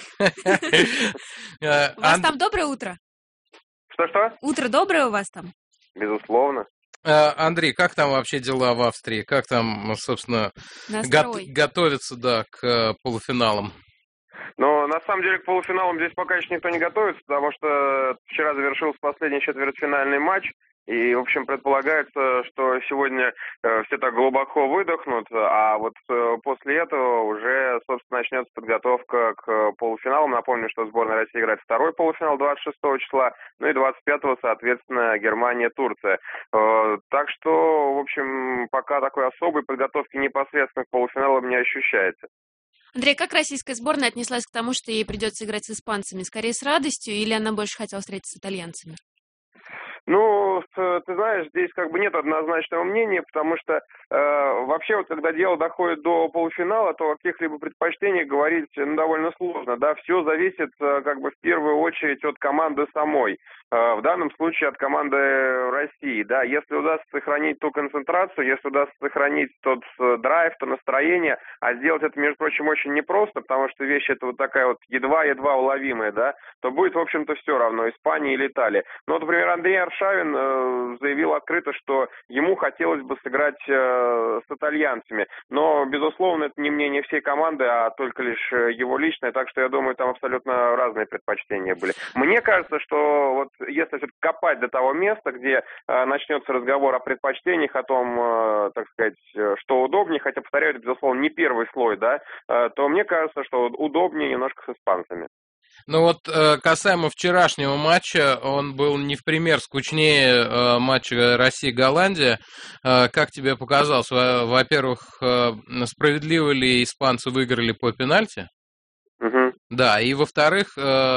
У вас там доброе утро? Что-что? Утро доброе у вас там? Безусловно. Андрей, как там вообще дела в Австрии? Как там, собственно, го- готовятся, да, к полуфиналам? Но на самом деле к полуфиналам здесь пока еще никто не готовится, потому что вчера завершился последний четвертьфинальный матч. И, в общем, предполагается, что сегодня э, все так глубоко выдохнут, а вот э, после этого уже, собственно, начнется подготовка к полуфиналам. Напомню, что сборная России играет второй полуфинал двадцать шестого числа, ну и двадцать пятого, соответственно, Германия-Турция. Э, так что, в общем, пока такой особой подготовки непосредственно к полуфиналам не ощущается. Андрей, как российская сборная отнеслась к тому, что ей придется играть с испанцами? Скорее с радостью или она больше хотела встретиться с итальянцами? Ну, ты знаешь, здесь как бы нет однозначного мнения, потому что э, вообще вот когда дело доходит до полуфинала, то о каких-либо предпочтениях говорить ну, довольно сложно, да, все зависит э, как бы в первую очередь от команды самой, э, в данном случае от команды России, да, если удастся сохранить ту концентрацию, если удастся сохранить тот э, драйв, то настроение, а сделать это, между прочим, очень непросто, потому что вещь это вот такая вот едва-едва уловимая, да, то будет, в общем-то, все равно, Испания или Италия. Ну, вот, например, Андрей Аршавин э, заявил открыто, что ему хотелось бы сыграть э, с итальянцами. Но, безусловно, это не мнение всей команды, а только лишь его личное. Так что, я думаю, там абсолютно разные предпочтения были. Мне кажется, что вот если все-таки копать до того места, где э, начнется разговор о предпочтениях, о том, э, так сказать, что удобнее, хотя, повторяю, это, безусловно, не первый слой, да, э, то мне кажется, что удобнее немножко с испанцами. Ну вот касаемо вчерашнего матча, он был не в пример скучнее матча Россия-Голландия. Как тебе показалось? Во-первых, справедливо ли испанцы выиграли по пенальти? Угу. Да, и во-вторых,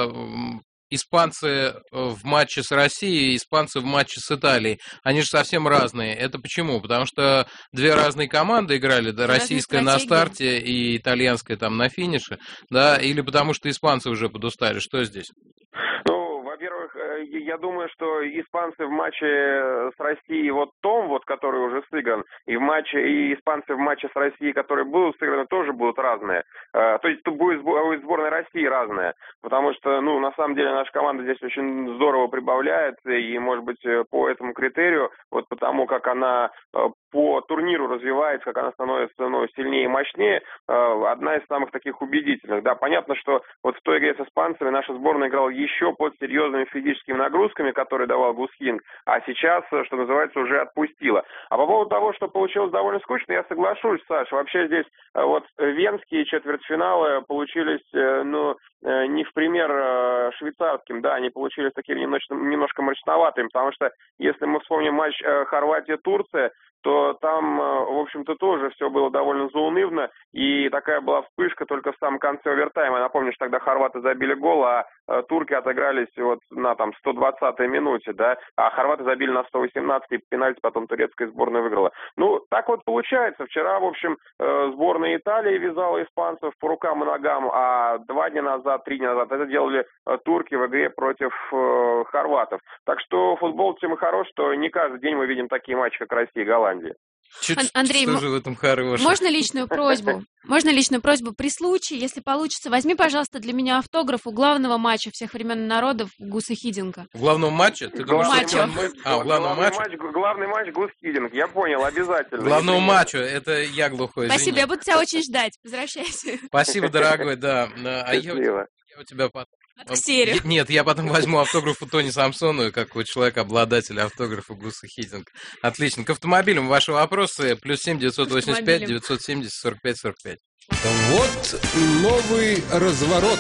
испанцы в матче с Россией, испанцы в матче с Италией, они же совсем разные. Это почему? Потому что две разные команды играли, да, российская на старте и итальянская там на финише, да, или потому что испанцы уже подустали. Что здесь? Ну, во-первых, я думаю, что испанцы в матче с Россией вот том, вот, который уже сыгран, и в матче, и испанцы в матче с Россией, которые будут сыграны, тоже будут разные. То есть тут будет сборная России разная, потому что, ну, на самом деле наша команда здесь очень здорово прибавляет, и, может быть, по этому критерию, вот потому как она по турниру развивается, как она становится ну, сильнее и мощнее, одна из самых таких убедительных. Да, понятно, что вот в той игре с испанцами наша сборная играла еще под серьезными физическими нагрузками, которые давал Гус Хидинк, а сейчас, что называется, уже отпустила. А по поводу того, что получилось довольно скучно, я соглашусь, Саша. Вообще здесь вот венские четвертьфиналы получились, ну, не в пример швейцарским, да, они получились таким немножко, немножко мрачноватым, потому что если мы вспомним матч Хорватия-Турция, то там, в общем-то, тоже все было довольно заунывно, и такая была вспышка только в самом конце овертайма. Я напомню, что тогда хорваты забили гол, а турки отыгрались вот на там сто двадцатой минуте, да, а хорваты забили на сто восемнадцатой, пенальти потом турецкая сборная выиграла. Ну, так вот получается. Вчера, в общем, сборная Италии вязала испанцев по рукам и ногам, а два дня назад, три дня назад это делали турки в игре против хорватов. Так что футбол тем и хорош, что не каждый день мы видим такие матчи, как Россия и Голландия. Чуть, Андрей, что же в этом хорошего? Можно личную просьбу? Можно личную просьбу? При случае, если получится, возьми, пожалуйста, для меня автограф у главного матча всех времен и народов Гуса Хидинка. У главного матча? Ты думаешь, матча. Он... А, у главного матча? Матч, главный матч Гус Хидинк, я понял, обязательно. Главного матча, это я глухой, Спасибо, извини. я буду тебя очень ждать. Возвращайся. Спасибо, дорогой, да. А я, я у тебя потом... Ксерию. Нет, я потом возьму автограф у Тони Самсону, как у человека, обладателя автографа Гуса Хидинка. Отлично. К автомобилям ваши вопросы. Плюс семь девятьсот восемьдесят пять девятьсот семьдесят сорок пять сорок пять. Вот новый разворот.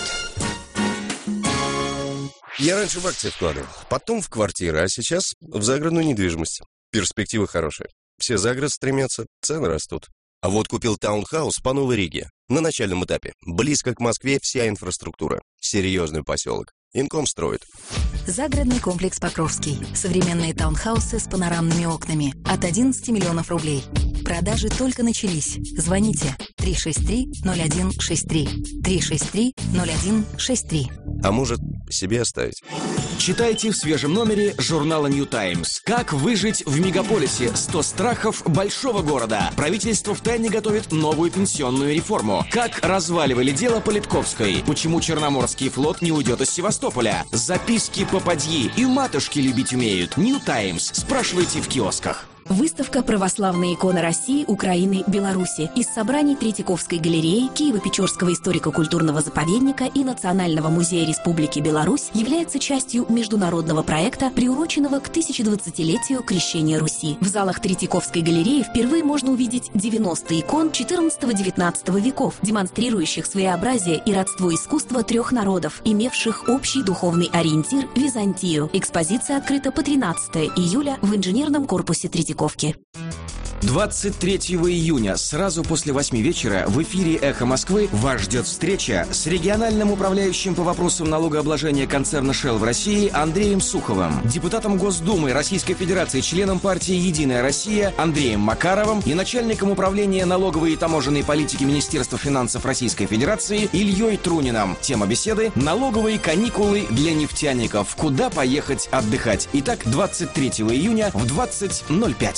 Я раньше в акции вкладывал, потом в квартиры, а сейчас в загородную недвижимость. Перспективы хорошие. Все за город стремятся, цены растут. А вот купил таунхаус по Новой Риге. На начальном этапе. Близко к Москве вся инфраструктура. Серьезный поселок. Инком строит. Загородный комплекс Покровский. Современные таунхаусы с панорамными окнами. От одиннадцати миллионов рублей. Продажи только начались. Звоните три шесть три ноль один шесть три. три шесть три ноль один шесть три. А может, себе оставить? Читайте в свежем номере журнала New Times. Как выжить в мегаполисе? сто страхов большого города. Правительство втайне готовит новую пенсионную реформу. Как разваливали дело Политковской? Почему Черноморский флот не уйдет из Севастополя? Записки попадьи. И матушки любить умеют. New Times. Спрашивайте в киосках. Выставка «Православные иконы России, Украины, Беларуси» из собраний Третьяковской галереи, Киево-Печорского историко-культурного заповедника и Национального музея Республики Беларусь является частью международного проекта, приуроченного к тысячедвадцатилетию крещения Руси. В залах Третьяковской галереи впервые можно увидеть девяносто икон четырнадцатого-девятнадцатого веков, демонстрирующих своеобразие и родство искусства трех народов, имевших общий духовный ориентир – Византию. Экспозиция открыта по тринадцатого июля в инженерном корпусе Третьяковки. двадцать третьего июня, сразу после восьми вечера, в эфире «Эхо Москвы» вас ждет встреча с региональным управляющим по вопросам налогообложения концерна «Шелл» в России Андреем Суховым, депутатом Госдумы Российской Федерации, членом партии «Единая Россия» Андреем Макаровым и начальником управления налоговой и таможенной политики Министерства финансов Российской Федерации Ильей Труниным. Тема беседы – налоговые каникулы для нефтяников. Куда поехать отдыхать? Итак, двадцать третьего июня в двадцать ноль пять.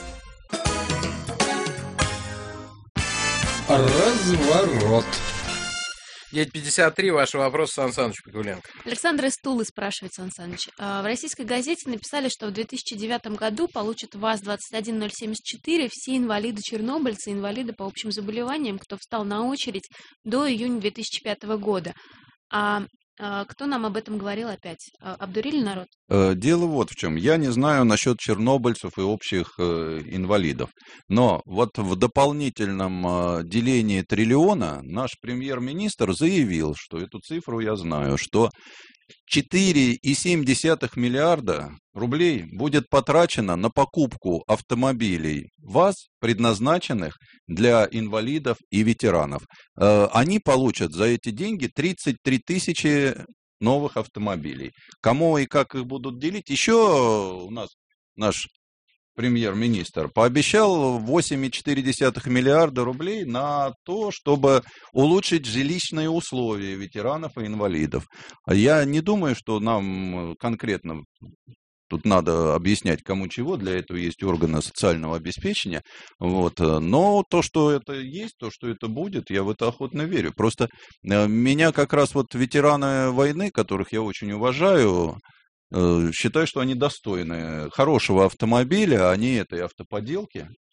Разворот. девять пятьдесят три, ваш вопрос, Сан Саныч Пикуленко. Александр из Тулы спрашивает, Сан Саныч. В российской газете написали, что в две тысячи девятом году получат ВАЗ двадцать один ноль семьдесят четыре все инвалиды-чернобыльцы, инвалиды по общим заболеваниям, кто встал на очередь до июня две тысячи пятого года. А кто нам об этом говорил опять? Обдурили народ? Дело вот в чем. Я не знаю насчет чернобыльцев и общих инвалидов. Но вот в дополнительном делении триллиона наш премьер-министр заявил, что эту цифру я знаю, что четыре целых семь десятых миллиарда рублей будет потрачено на покупку автомобилей ВАЗ, предназначенных для инвалидов и ветеранов. Они получат за эти деньги тридцать три тысячи новых автомобилей. Кому и как их будут делить? Еще у нас наш премьер-министр пообещал восемь целых четыре десятых миллиарда рублей на то, чтобы улучшить жилищные условия ветеранов и инвалидов. Я не думаю, что нам конкретно тут надо объяснять, кому чего, для этого есть органы социального обеспечения. Вот. Но то, что это есть, то, что это будет, я в это охотно верю. Просто меня как раз вот ветераны войны, которых я очень уважаю, считаю, что они достойны хорошего автомобиля, а не этой автоподелки,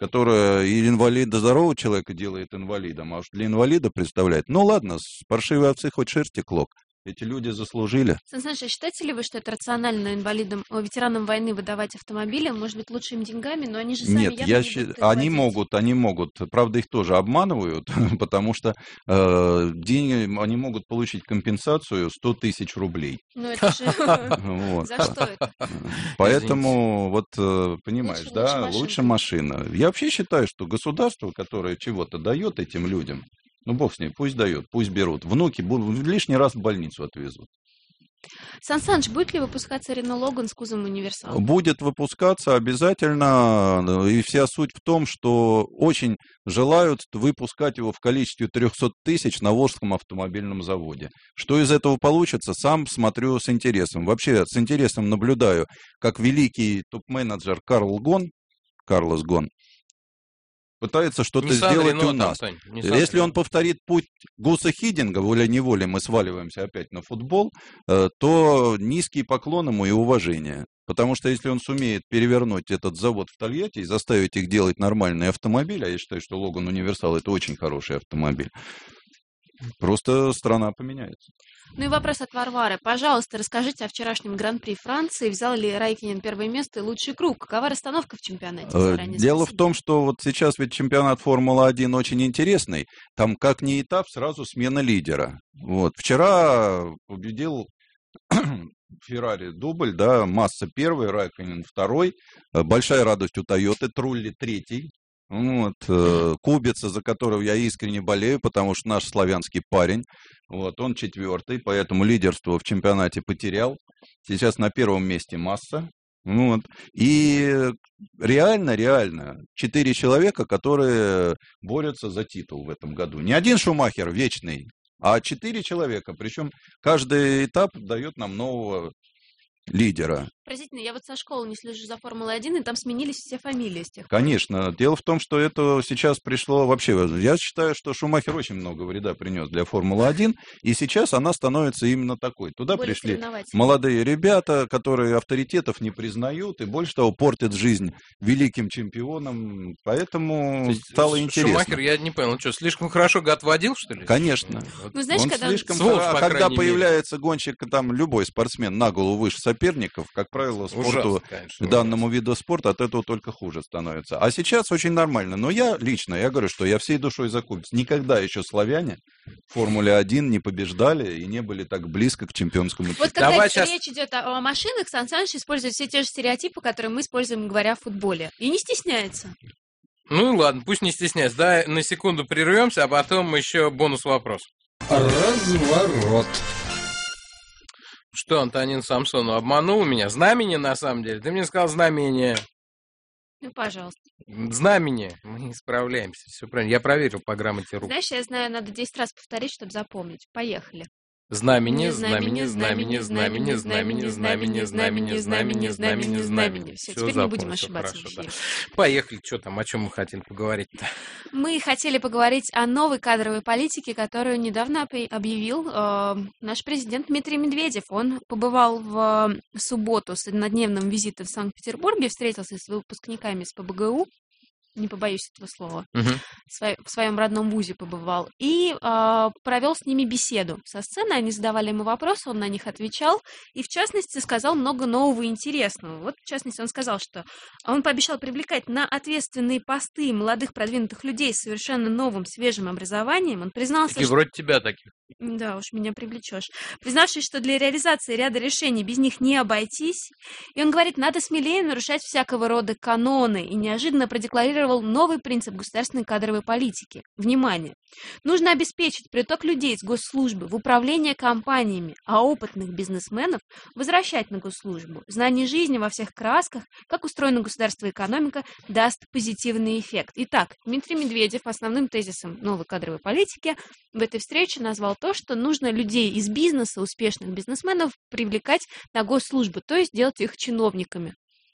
которая и инвалида, здорового человека делает инвалидом, а уж для инвалида представляет. Ну ладно, с паршивой овцы хоть шерсти клок. Эти люди заслужили. Сан Саныч, а считаете ли вы, что это рационально инвалидам, о, ветеранам войны выдавать автомобили, может быть, лучше им деньгами, но они же сами Нет, явно я не щи- будут их они водить. могут, они могут. Правда, их тоже обманывают, потому что э, деньги, они могут получить компенсацию сто тысяч рублей. Ну это же... Вот. За что это? Поэтому, вот, э, понимаешь, Лучше- да, лучше лучше машина. Я вообще считаю, что государство, которое чего-то дает этим людям, ну, бог с ней, пусть дает, пусть берут. Внуки будут лишний раз в больницу отвезут. Сан Саныч, будет ли выпускаться Рено Логан с кузовом универсал? Будет выпускаться обязательно, и вся суть в том, что очень желают выпускать его в количестве триста тысяч на Волжском автомобильном заводе. Что из этого получится, сам смотрю с интересом. Вообще с интересом наблюдаю, как великий топ-менеджер Карл Гон, Карлос Гон, пытается что-то Nissan сделать Renault у нас. там, Тань, Nissan Если он Renault. повторит путь Гуса Хиддинга, волей-неволей мы сваливаемся опять на футбол, э, то низкие поклон ему и уважение. Потому что если он сумеет перевернуть этот завод в Тольятти и заставить их делать нормальный автомобиль, а я считаю, что Логан Универсал это очень хороший автомобиль, просто страна поменяется. Ну и вопрос от Варвары. Пожалуйста, расскажите о вчерашнем Гран-при Франции. Взял ли Райкинен первое место и лучший круг? Какова расстановка в чемпионате? Э, Заранее Дело в спросите. том, что вот сейчас ведь чемпионат Формулы-один очень интересный. Там как ни этап, сразу смена лидера. Вот. Вчера победил Феррари дубль, да, Масса первый, Райконен второй. Э, Большая радость у Тойоты, Трулли третий. Вот, э, Кубица, за которого я искренне болею, потому что наш славянский парень, вот, он четвертый, поэтому лидерство в чемпионате потерял. Сейчас на первом месте Масса. Вот. И реально, реально, четыре человека, которые борются за титул в этом году. Не один Шумахер вечный, а четыре человека. Причем каждый этап дает нам нового лидера. Простите, я вот со школы не слежу за Формулой один, и там сменились все фамилии с тех пор. Конечно. Дело в том, что это сейчас пришло вообще... Я считаю, что Шумахер очень много вреда принес для Формулы-один, и сейчас она становится именно такой. Туда Более пришли соревновательной. молодые ребята, которые авторитетов не признают, и больше того, портят жизнь великим чемпионам, поэтому То есть стало Ш- интересно. Шумахер, я не понял, он что, слишком хорошо гад водил, что ли? Конечно. Ну, знаешь, Он когда... слишком Сволочь, хоро- по когда крайней мере. появляется гонщик, там любой спортсмен на голову выше соперников, как правило, спорту, Ужасно, конечно, данному виду спорта от этого только хуже становится. А сейчас очень нормально. Но я лично, я говорю, что я всей душой за Кубиц. Никогда еще славяне в Формуле один не побеждали и не были так близко к чемпионскому титулу. Вот когда Давай речь щас- идет о, о машинах, Сан Саныч использует все те же стереотипы, которые мы используем, говоря о футболе. И не стесняется. Ну и ладно, пусть не стесняется. Да, на секунду прервемся, а потом еще бонус вопрос. Разворот. Что, Антонин Самсонов обманул меня? Знамение, на самом деле? Ты мне сказал знамение. Ну, пожалуйста. Знамение. Мы не справляемся. Все правильно. Я проверил по грамоте рук. Знаешь, я знаю, надо десять раз повторить, чтобы запомнить. Поехали. Знамение, Не знамение, знамение, знамение, знамение, знамение, знамение, знамение, знамение, знамение. Все, Всё, теперь не будем запомнил, всё ошибаться в хорошо, да. эфире. Поехали. Что там, о чем мы хотим поговорить-то? Мы хотели поговорить о новой кадровой политике, которую недавно опи- объявил э, наш президент Дмитрий Медведев. Он побывал в э, субботу с однодневным визитом в Санкт-Петербурге, встретился с выпускниками с ПБГУ, не побоюсь этого слова, Мгм. в свой- в своем родном вузе побывал, и э, провел с ними беседу. Со сцены они задавали ему вопросы, он на них отвечал, и, в частности, сказал много нового и интересного. Вот, в частности, он сказал, что он пообещал привлекать на ответственные посты молодых продвинутых людей с совершенно новым, свежим образованием. Он признался, Такие что... вроде тебя таких. Да уж, меня привлечешь. Признавшись, что для реализации ряда решений без них не обойтись. И он говорит, надо смелее нарушать всякого рода каноны. И неожиданно продекларировал новый принцип государственной кадровой политики. Внимание! Нужно обеспечить приток людей с госслужбы в управление компаниями, а опытных бизнесменов возвращать на госслужбу. Знание жизни во всех красках, как устроена государство и экономика, даст позитивный эффект. Итак, Дмитрий Медведев основным тезисом новой кадровой политики в этой встрече назвал то, что нужно людей из бизнеса, успешных бизнесменов, привлекать на госслужбу, то есть делать их чиновниками.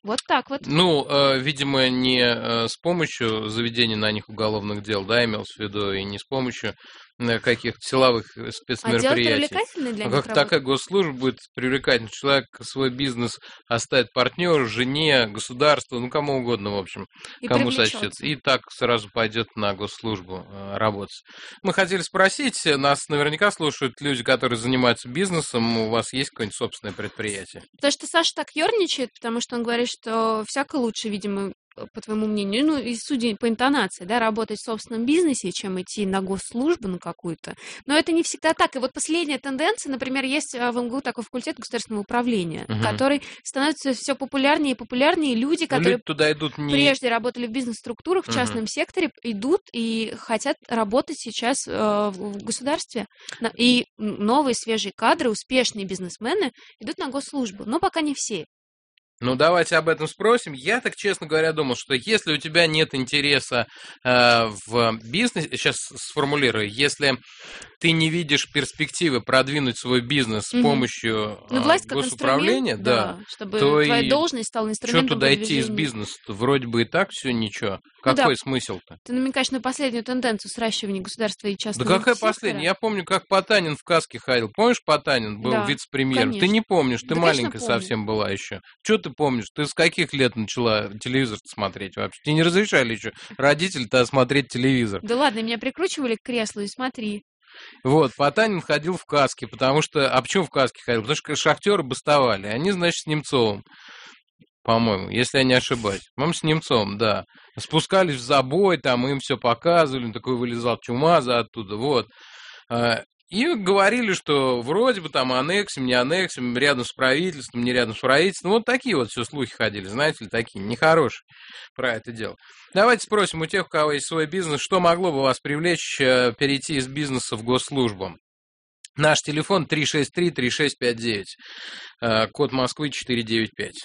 Вот так вот. Ну, э, видимо, не э, с помощью заведения на них уголовных дел, да, имелось в виду, и не с помощью э, каких-то силовых спецмероприятий. А делать привлекательной для а них как работу? такая госслужба будет привлекательной? Человек свой бизнес оставит партнеру, жене, государству, ну, кому угодно, в общем, И кому привлечется. сочтется. И так сразу пойдет на госслужбу э, работать. Мы хотели спросить, нас наверняка слушают люди, которые занимаются бизнесом, у вас есть какое-нибудь собственное предприятие? То, что Саша так ерничает, потому что он говорит, что всяко лучше, видимо, по твоему мнению, ну, и судя по интонации, да, работать в собственном бизнесе, чем идти на госслужбу на какую-то. Но это не всегда так. И вот последняя тенденция, например, есть в эм гэ у такой факультет государственного управления, Мгм. который становится все популярнее и популярнее. И люди, Ну, которые люди туда идут не... прежде работали в бизнес-структурах, в Мгм. частном секторе, идут и хотят работать сейчас э, в в государстве. На- И новые свежие кадры, успешные бизнесмены идут на госслужбу. Но пока не все. Ну, давайте об этом спросим. Я так, честно говоря, думал, что если у тебя нет интереса э, в бизнесе, сейчас сформулирую, если ты не видишь перспективы продвинуть свой бизнес с Мгм. помощью Ну, э, власть как госуправления, инструмент, да, да, чтобы то твоя и должность стала что инструментом туда идти из продвижения. бизнеса? Вроде бы и так все ничего. Ну да. Какой смысл-то? Ты намекаешь на последнюю тенденцию сращивания государства и Да частного какая сектора? последняя? Я помню, как Потанин в каске ходил. Помнишь, Потанин был Да, вице-премьером? Ты конечно. не помнишь, ты Да, конечно, маленькая помню. совсем была еще. Что ты помнишь? Ты с каких лет начала телевизор смотреть вообще? Тебе не разрешали еще родители-то смотреть телевизор. Да ладно, меня прикручивали к креслу, и смотри. Вот, Потанин ходил в каске, потому что... А почему в каске ходил? Потому что шахтеры бастовали. Они, значит, с Немцовым, по-моему, если я не ошибаюсь. По-моему, с Немцовым, да. Спускались в забой, там им все показывали, он такой вылезал чумаза оттуда, вот. А, И говорили, что вроде бы там аннексим, не аннексим, рядом с правительством, не рядом с правительством. Вот такие вот все слухи ходили, знаете ли, такие нехорошие про это дело. Давайте спросим у тех, у кого есть свой бизнес, что могло бы вас привлечь э, перейти из бизнеса в госслужбу. Наш телефон три шесть три три шесть пять девять, э, код Москвы четыре девять пять,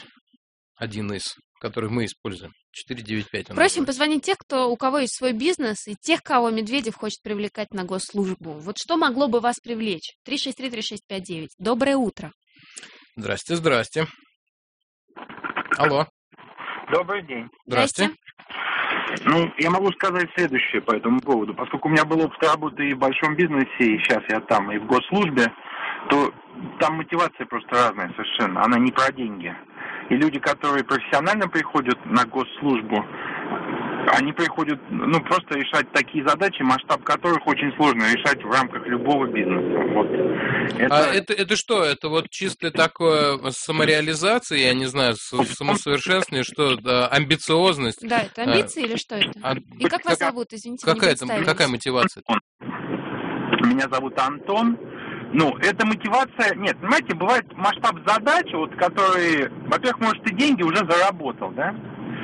один из, который мы используем. четыре девять пять. он Просим называется. позвонить тех, кто, у кого есть свой бизнес, и тех, кого Медведев хочет привлекать на госслужбу. Вот что могло бы вас привлечь? три шесть три три шесть пять девять. Доброе утро. Здрасте, здрасте. Алло. Добрый день. Здрасте. Ну, я могу сказать следующее по этому поводу. Поскольку у меня был опыт работы и в большом бизнесе, и сейчас я там, и в госслужбе, то там мотивация просто разная совершенно. Она не про деньги. И люди, которые профессионально приходят на госслужбу, они приходят, ну, просто решать такие задачи, масштаб которых очень сложно решать в рамках любого бизнеса. Вот. Это... А это, это что? Это вот чисто такое самореализация, я не знаю, с- самосовершенствование, что да, амбициозность? Да, это амбиции или что это? А И как вас зовут, извините, не какая, там, представились. какая мотивация? Меня зовут Антон. Ну, эта мотивация... Нет, понимаете, бывает масштаб задач, вот, которые... Во-первых, может, ты деньги уже заработал, да?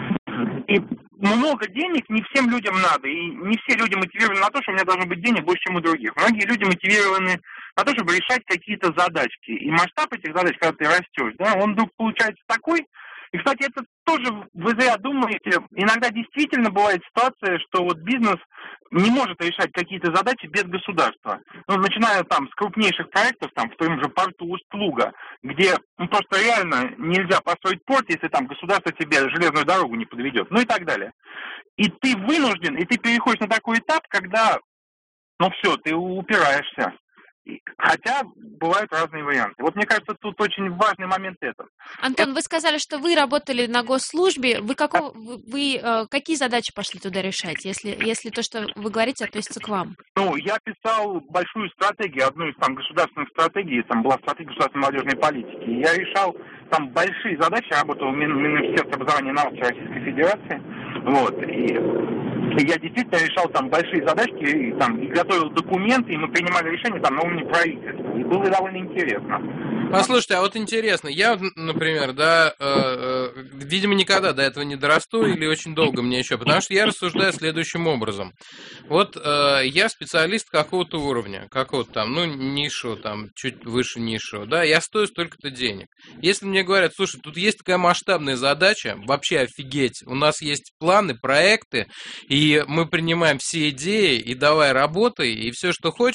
И много денег не всем людям надо. И не все люди мотивированы на то, что у меня должно быть денег больше, чем у других. Многие люди мотивированы на то, чтобы решать какие-то задачки. И масштаб этих задач, когда ты растешь, да, он вдруг получается такой... И, кстати, это тоже вы зря думаете. Иногда действительно бывает ситуация, что вот бизнес не может решать какие-то задачи без государства. Ну, начиная там с крупнейших проектов, там, в том же порту Усть-Луга, где ну, просто реально нельзя построить порт, если там государство тебе железную дорогу не подведет, ну и так далее. И ты вынужден, и ты переходишь на такой этап, когда, ну все, ты упираешься. Хотя бывают разные варианты. Вот мне кажется, тут очень важный момент этот. Антон, вы сказали, что вы работали на госслужбе. Вы, какого, вы, вы э, какие задачи пошли туда решать, если, если то, что вы говорите, относится к вам? Ну, я писал большую стратегию, одну из там государственных стратегий, там была стратегия государственной молодежной политики. И я решал там большие задачи, я работал в Мин- Министерстве образования и науки Российской Федерации. Вот, и... И я действительно решал там большие задачки, и, там, и готовил документы, и мы принимали решения там на уровне правительства. И было довольно интересно. Послушайте, а вот интересно, я, вот, например, да, э, э, видимо, никогда до этого не дорасту или очень долго мне еще, потому что я рассуждаю следующим образом. Вот э, я специалист какого-то уровня, какого-то там, ну, низшего, там, чуть выше низшего, да, я стою столько-то денег. Если мне говорят, слушай, тут есть такая масштабная задача, вообще офигеть, у нас есть планы, проекты, и мы принимаем все идеи, и давай работай, и все, что хочешь,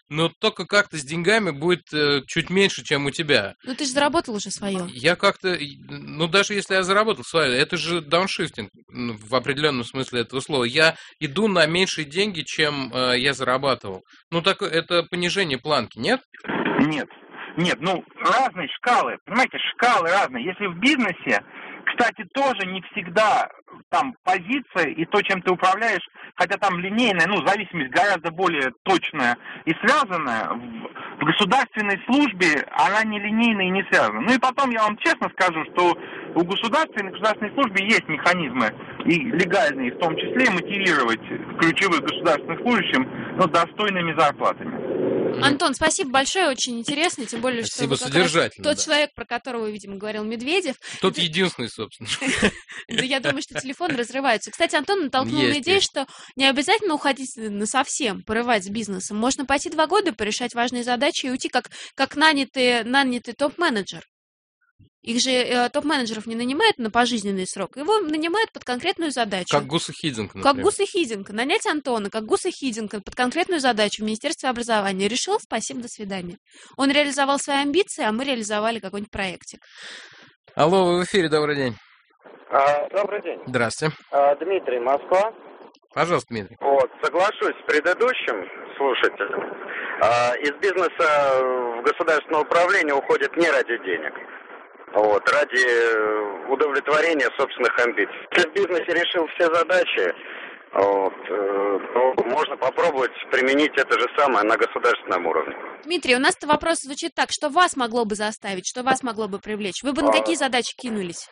но только как-то с деньгами будет э, чуть меньше, чем у тебя. Ну, ты же заработал уже свое. Я как-то, ну, даже если я заработал свое, это же дауншифтинг в определенном смысле этого слова. Я иду на меньшие деньги, чем э, я зарабатывал. Ну, так это понижение планки, нет? Нет. Нет, ну, разные шкалы, понимаете, шкалы разные. Если в бизнесе, кстати, тоже не всегда там позиция и то, чем ты управляешь, хотя там линейная, ну, зависимость гораздо более точная и связанная, в, в государственной службе она не линейная и не связана. Ну и потом я вам честно скажу, что у государственной, государственной службе есть механизмы, и легальные в том числе, мотивировать ключевых государственных служащих, ну, достойными зарплатами. Антон, спасибо большое, очень интересно, тем более, спасибо, что тот да. человек, про которого, видимо, говорил Медведев. Тот это... единственный, собственно. Да, я думаю, что телефоны разрываются. Кстати, Антон натолкнул на идею, что не обязательно уходить насовсем, порывать с бизнесом. Можно пойти два года, порешать важные задачи и уйти как, как нанятый, нанятый топ-менеджер. Их же э, топ-менеджеров не нанимают на пожизненный срок, его нанимают под конкретную задачу. Как Гуса Хидинка, например. Как Гуса Хидинка. Нанять Антона, как Гуса Хидинка, под конкретную задачу в Министерстве образования. Решил, спасибо, до свидания. Он реализовал свои амбиции, а мы реализовали какой-нибудь проектик. Алло, вы в эфире, добрый день. А, добрый день. Здравствуйте. А, Дмитрий, Москва. Пожалуйста, Дмитрий. Вот, соглашусь с предыдущим слушателем. А, из бизнеса в государственное управление уходит не ради денег. Вот, ради удовлетворения собственных амбиций. Если в бизнесе решил все задачи, вот, то можно попробовать применить это же самое на государственном уровне. Дмитрий, у нас-то вопрос звучит так, что вас могло бы заставить, что вас могло бы привлечь? Вы бы на какие задачи кинулись?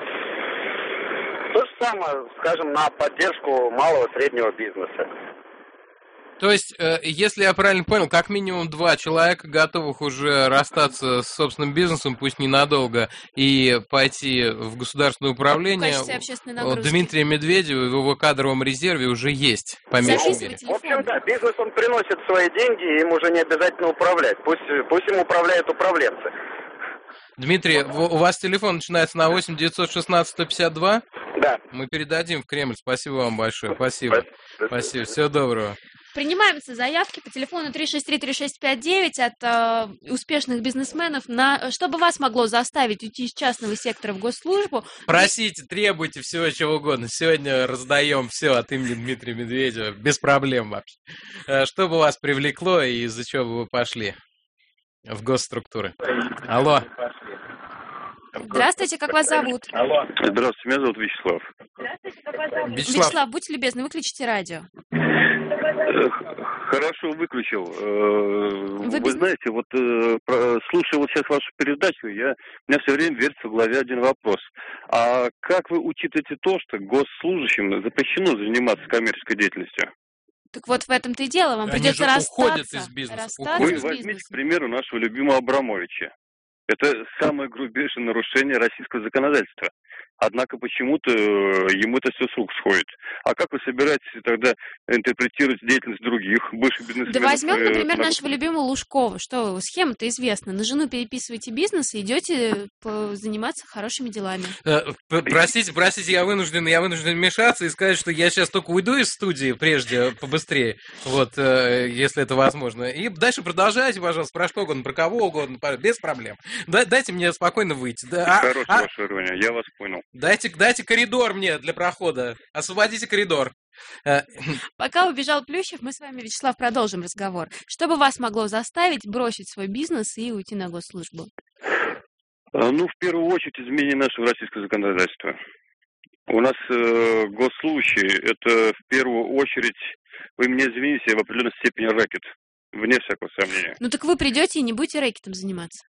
То же самое, скажем, на поддержку малого и среднего бизнеса. То есть, если я правильно понял, как минимум два человека готовых уже расстаться с собственным бизнесом, пусть ненадолго, и пойти в государственное управление. Дмитрия Медведева в его кадровом резерве уже есть, по меньшей мере. В общем, да, бизнес он приносит свои деньги, им уже не обязательно управлять. Пусть, пусть им управляют управленцы. Дмитрий, у вас телефон начинается на восемь девятьсот шестнадцать сто пятьдесят два? Да. Мы передадим в Кремль. Спасибо вам большое. Спасибо. Спасибо. Всего доброго. Принимаются заявки по телефону три шесть три три шесть пять девять от э, успешных бизнесменов, на что бы вас могло заставить уйти из частного сектора в госслужбу. Просите, требуйте всего чего угодно. Сегодня раздаем все от имени Дмитрия Медведева, без проблем вообще. Что бы вас привлекло и из-за чего бы вы пошли в госструктуры? Алло. Здравствуйте, как вас зовут? Алло. Здравствуйте, меня зовут Вячеслав. Здравствуйте, как вас зовут? Вячеслав, Вячеслав, будьте любезны, выключите радио. Хорошо, выключил. Вы, Вы знаете, вот слушая вот сейчас вашу передачу, я, у меня все время вертится в голове один вопрос. А как вы учитываете то, что госслужащим запрещено заниматься коммерческой деятельностью? Так вот в этом-то и дело, вам Они придется же расстаться. уходят из бизнеса. Расстаться Вы из возьмите, бизнеса. к примеру, нашего любимого Абрамовича. Это самое грубейшее нарушение российского законодательства. Однако почему-то ему это все с рук сходит. А как вы собираетесь тогда интерпретировать деятельность других бывших бизнесменов? Да возьмем, например, нашего любимого Лужкова. Что, схема-то известна. На жену переписываете бизнес и идете заниматься хорошими делами. Простите, простите, я вынужден, я вынужден вмешаться и сказать, что я сейчас только уйду из студии прежде, побыстрее, вот, если это возможно. И дальше продолжайте, пожалуйста, про что угодно, про кого угодно, без проблем. Дайте мне спокойно выйти. Хорошая а, ваша ирония, я вас понял. Дайте, дайте коридор мне для прохода. Освободите коридор. Пока убежал Плющев, мы с вами, Вячеслав, продолжим разговор. Что бы вас могло заставить бросить свой бизнес и уйти на госслужбу? Ну, в первую очередь, изменение нашего российского законодательства. У нас э, госслужащие, это в первую очередь, вы меня извините, в определенной степени рэкет, вне всякого сомнения. Ну так вы придете и не будете рэкетом заниматься?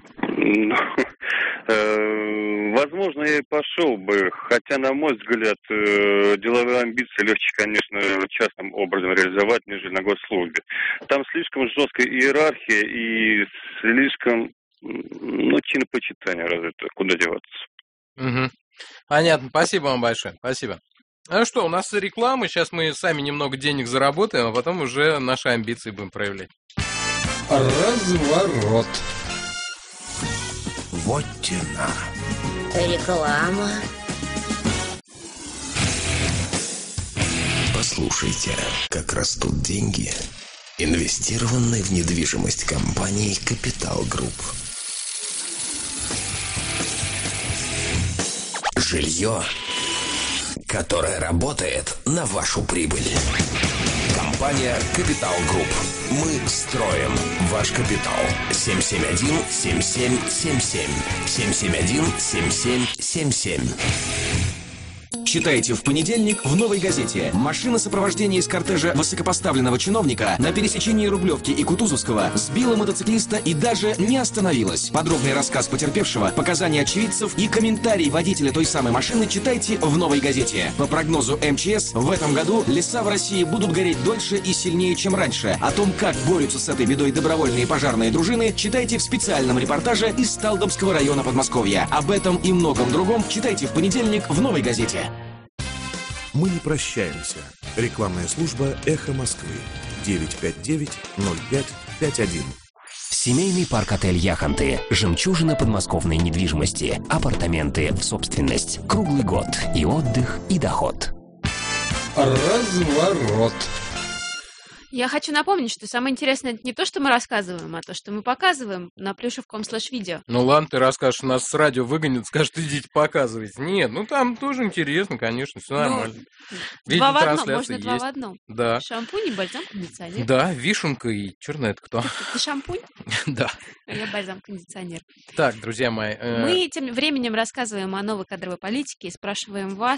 Возможно, я и пошел бы, хотя, на мой взгляд, деловые амбиции легче, конечно, частным образом реализовать, нежели на госслужбе. Там слишком жесткая иерархия и слишком, ну, чинопочитание развито, куда деваться. Угу. Понятно, спасибо вам большое, спасибо. Ну что, у нас реклама, сейчас мы сами немного денег заработаем, а потом уже наши амбиции будем проявлять. Разворот. Вотчина. Реклама. Послушайте, как растут деньги. Инвестированной в недвижимость компании «Капитал Групп». Жилье, которое работает на вашу прибыль. Компания «Капитал Групп». Мы строим ваш капитал. семь семь один семь семь семь семь. семь семь один семь семь семь семь. Читайте в понедельник в «Новой газете». Машина сопровождения из кортежа высокопоставленного чиновника на пересечении Рублевки и Кутузовского сбила мотоциклиста и даже не остановилась. Подробный рассказ потерпевшего, показания очевидцев и комментарий водителя той самой машины читайте в «Новой газете». По прогнозу эм че эс, в этом году леса в России будут гореть дольше и сильнее, чем раньше. О том, как борются с этой бедой добровольные пожарные дружины, читайте в специальном репортаже из Талдомского района Подмосковья. Об этом и многом другом читайте в понедельник в «Новой газете». Мы не прощаемся. Рекламная служба «Эхо Москвы». девять пять девять ноль пять пять один. Семейный парк-отель «Яхонты». Жемчужина подмосковной недвижимости. Апартаменты в собственность. Круглый год. И отдых, и доход. Разворот. Я хочу напомнить, что самое интересное это не то, что мы рассказываем, а то, что мы показываем на плюшев точка ком слэш видео. Ну ладно, ты расскажешь, нас с радио выгонят, скажут, идите показывайте. Нет, ну там тоже интересно, конечно, все нормально. Ну, два в одном, можно два в одном. Да. Шампунь и бальзам-кондиционер. Да, вишенка и черный это кто? Ты шампунь? Да. А я бальзам-кондиционер. Так, друзья мои. Мы тем временем рассказываем о новой кадровой политике и спрашиваем вас,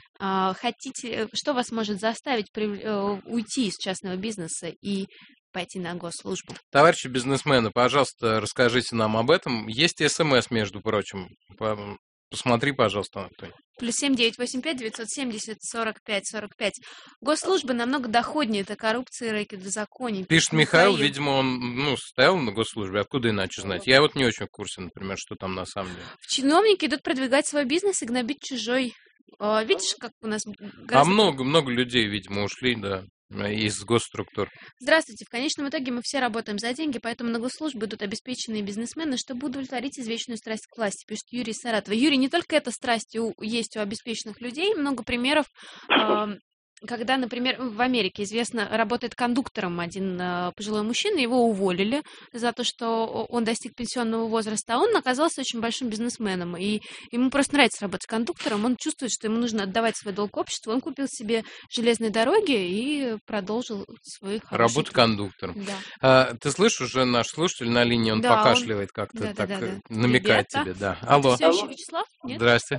хотите, что вас может заставить уйти из частного бизнеса и пойти на госслужбу? Товарищи бизнесмены, пожалуйста, расскажите нам об этом. Есть СМС, между прочим. Посмотри, пожалуйста, Антон. Плюс семь девять восемь пять девятьсот семьдесят сорок пять сорок пять. Госслужба намного доходнее, это коррупция и рэкет-беззаконие. Пишет Михаил, Михаил, видимо, он ну, стоял на госслужбе, откуда иначе знать? Я вот не очень в курсе, например, что там на самом деле. Чиновники идут продвигать свой бизнес и гнобить чужой. Видишь, как у нас... Гораздо... А много, много людей, видимо, ушли, да, из госструктур. Здравствуйте. В конечном итоге мы все работаем за деньги, поэтому на госслужбу идут обеспеченные бизнесмены, чтобы удовлетворить извечную страсть к власти, пишет Юрий Саратова. Юрий, не только эта страсть у, есть у обеспеченных людей, много примеров... Э, Когда, например, в Америке, известно, работает кондуктором один э, пожилой мужчина, его уволили за то, что он достиг пенсионного возраста, а он оказался очень большим бизнесменом, и ему просто нравится работать кондуктором, он чувствует, что ему нужно отдавать свой долг обществу, он купил себе железные дороги и продолжил свой хороший Работу путь. Кондуктором. Да. А, ты слышишь, уже наш слушатель на линии, он да, покашливает он... как-то, да, так да, да, да. намекает Ребята, тебе, да. Алло. Все еще Вячеслав? Нет? Здрасте.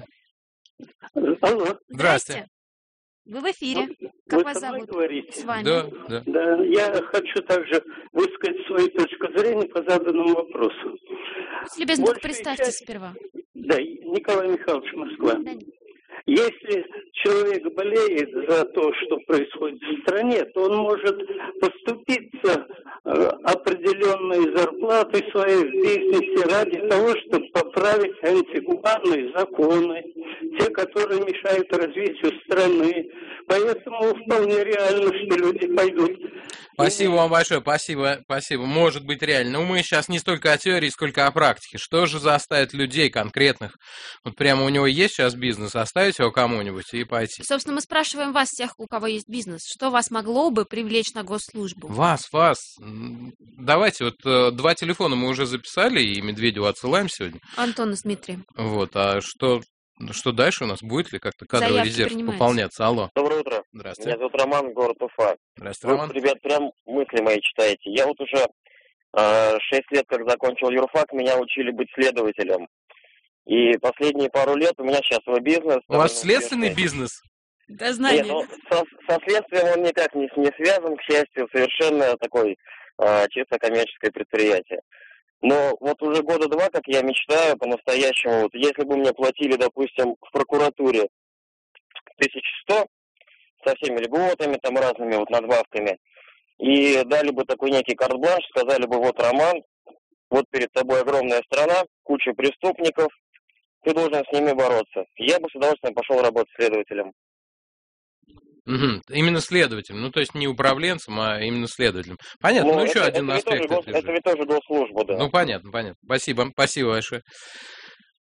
Алло. Здрасте. Вы в эфире. Как Вы вас со мной зовут? говорите? С вами. Да, да. Да, я хочу также высказать свою точку зрения по заданному вопросу. Будьте любезны, Большая представьтесь часть... сперва. Да, Николай Михайлович, Москва. Да. Если человек болеет за то, что происходит в стране, то он может поступиться э, определенной зарплатой своей в бизнесе ради того, чтобы поправить антигуманные законы, те, которые мешают развитию страны. Поэтому вполне реально, что люди пойдут. Спасибо вам большое, спасибо, спасибо. Может быть реально. Но мы сейчас не столько о теории, сколько о практике. Что же заставит людей конкретных? Вот прямо у него есть сейчас бизнес, оставить его кому-нибудь и пойти. Собственно, мы спрашиваем вас, тех, у кого есть бизнес, что вас могло бы привлечь на госслужбу? Вас, вас. Давайте, вот два телефона мы уже записали, и Медведеву отсылаем сегодня. Антон с Дмитрием. Вот, а что... Что дальше у нас? Будет ли как-то кадровый Заявки резерв принимаются. пополняться? Алло. Доброе утро. Здравствуйте. Меня зовут Роман, город Уфа. Здравствуйте, Роман. Вы, ребят, прям мысли мои читаете. Я вот уже э, шесть лет, как закончил юрфак, меня учили быть следователем. И последние пару лет у меня сейчас свой бизнес. У вас следственный бизнес? Да, знаю. Нет, ну, со, со следствием он никак не, не связан, к счастью, совершенно такой э, чисто коммерческое предприятие. Но вот уже года два, как я мечтаю по-настоящему, вот если бы мне платили, допустим, в прокуратуре тысяча сто со всеми льготами, там разными вот надбавками, и дали бы такой некий карт-бланш, сказали бы, вот, Роман, вот перед тобой огромная страна, куча преступников, ты должен с ними бороться. Я бы с удовольствием пошел работать следователем. Угу. Именно следователем, ну то есть не управленцем, а именно следователем. Понятно, ну, ну еще это, один это аспект. Ведь тоже, это ведь тоже госслужба, да. Ну понятно, понятно. Спасибо, спасибо большое.